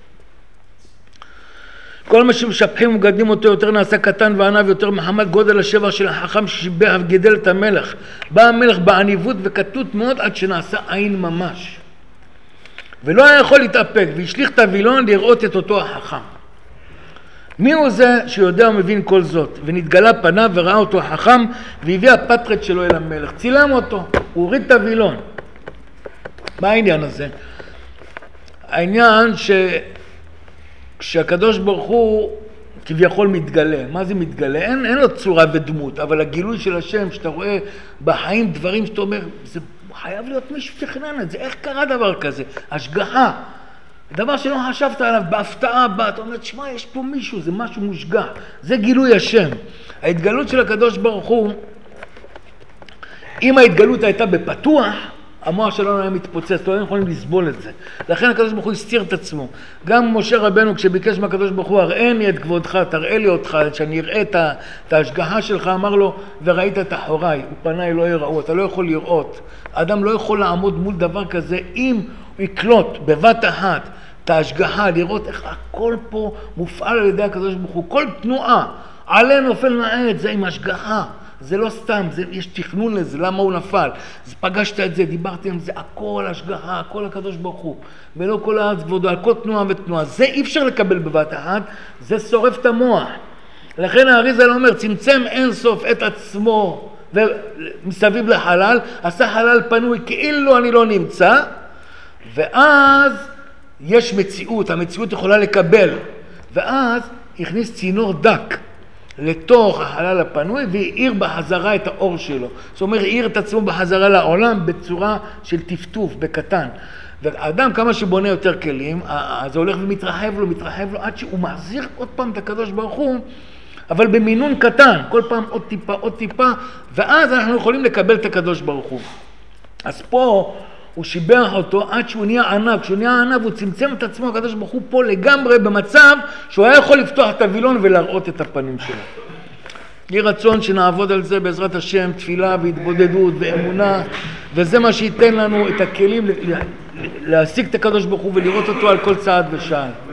כל מה שמשפחים ומגדלים אותו יותר נעשה קטן וענב יותר, מחמת גודל השבח של החכם ששיבח וגידל את המלך. בא המלך בעניבות וקטנות מאוד עד שנעשה עין ממש. ולא היה יכול להתאפק, והשליך את הווילון לראות את אותו החכם. מי הוא זה שיודע ומבין כל זאת? ונתגלה פניו וראה אותו החכם, והביא הפטרט שלו אל המלך. צילם אותו, הוא הוריד את הווילון. מה העניין הזה? העניין כשהקדוש ברוך הוא כביכול מתגלה. מה זה מתגלה? אין לו צורה ודמות, אבל הגילוי של השם, שאתה רואה בחיים דברים שאתה אומר, זה חייב להיות מישהו שתכנן את זה. איך קרה דבר כזה? השגחה. דבר שלא חשבת עליו, בהפתעה בא, אתה אומר, תשמע, יש פה מישהו, זה משהו מושגח. זה גילוי השם. ההתגלות של הקדוש ברוך הוא, אם ההתגלות הייתה בפתוח, המוח שלנו היה מתפוצץ, לא יכולים לסבול את זה. לכן הקדוש ברוך הוא הסתיר את עצמו. גם משה רבנו, כשביקש מהקדוש ברוך הוא, הראני את כבודך, תראה לי אותך, שאני אראה את ההשגחה שלך, אמר לו, וראית את אחוריי, ופניי לא יראו, אתה לא יכול לראות. האדם לא יכול לעמוד מול דבר כזה, אם הוא יקלוט בבת אחת את ההשגחה, לראות איך הכל פה מופעל על ידי הקדוש ברוך הוא, כל תנועה, עלה נופל מעט, זה עם השגחה. זה לא סתם, יש תכנון לזה, למה הוא נפל. אז פגשת את זה, דיברתי עם זה, הכל השגחה, הכל הקדוש ברוך הוא, ולא כל הארץ כבודו, על כל תנועה ותנועה. זה אי אפשר לקבל בבת אחת, זה שורף את המוח. לכן האריז"ל אומר, צמצם אין סוף את עצמו ומסביב לחלל, עשה חלל פנוי כאילו אני לא נמצא, ואז יש מציאות, המציאות יכולה לקבל, ואז הכניס צינור דק לתוך החלל הפנוי והאיר בחזרה את האור שלו. זאת אומרת, האיר את עצמו בחזרה לעולם בצורה של טפטוף, בקטן. והאדם כמה שבונה יותר כלים, אז זה הולך ומתרחב לו עד שהוא מחזיר עוד פעם את הקדוש ברוך הוא, אבל במינון קטן, כל פעם עוד טיפה, ואז אנחנו יכולים לקבל את הקדוש ברוך הוא. אז פה הוא שיבח אותו עד שהוא נהיה ענב. כשהוא נהיה ענב הוא צמצם את עצמו, הקדוש ברוך הוא פה לגמרי במצב שהוא היה יכול לפתוח את הווילון ולהראות את הפנים שלו. יהי רצון שנעבוד על זה בעזרת השם, תפילה והתבודדות ואמונה, וזה מה שייתן לנו את הכלים להשיג את הקדוש ברוך הוא ולראות אותו על כל צעד ושעל.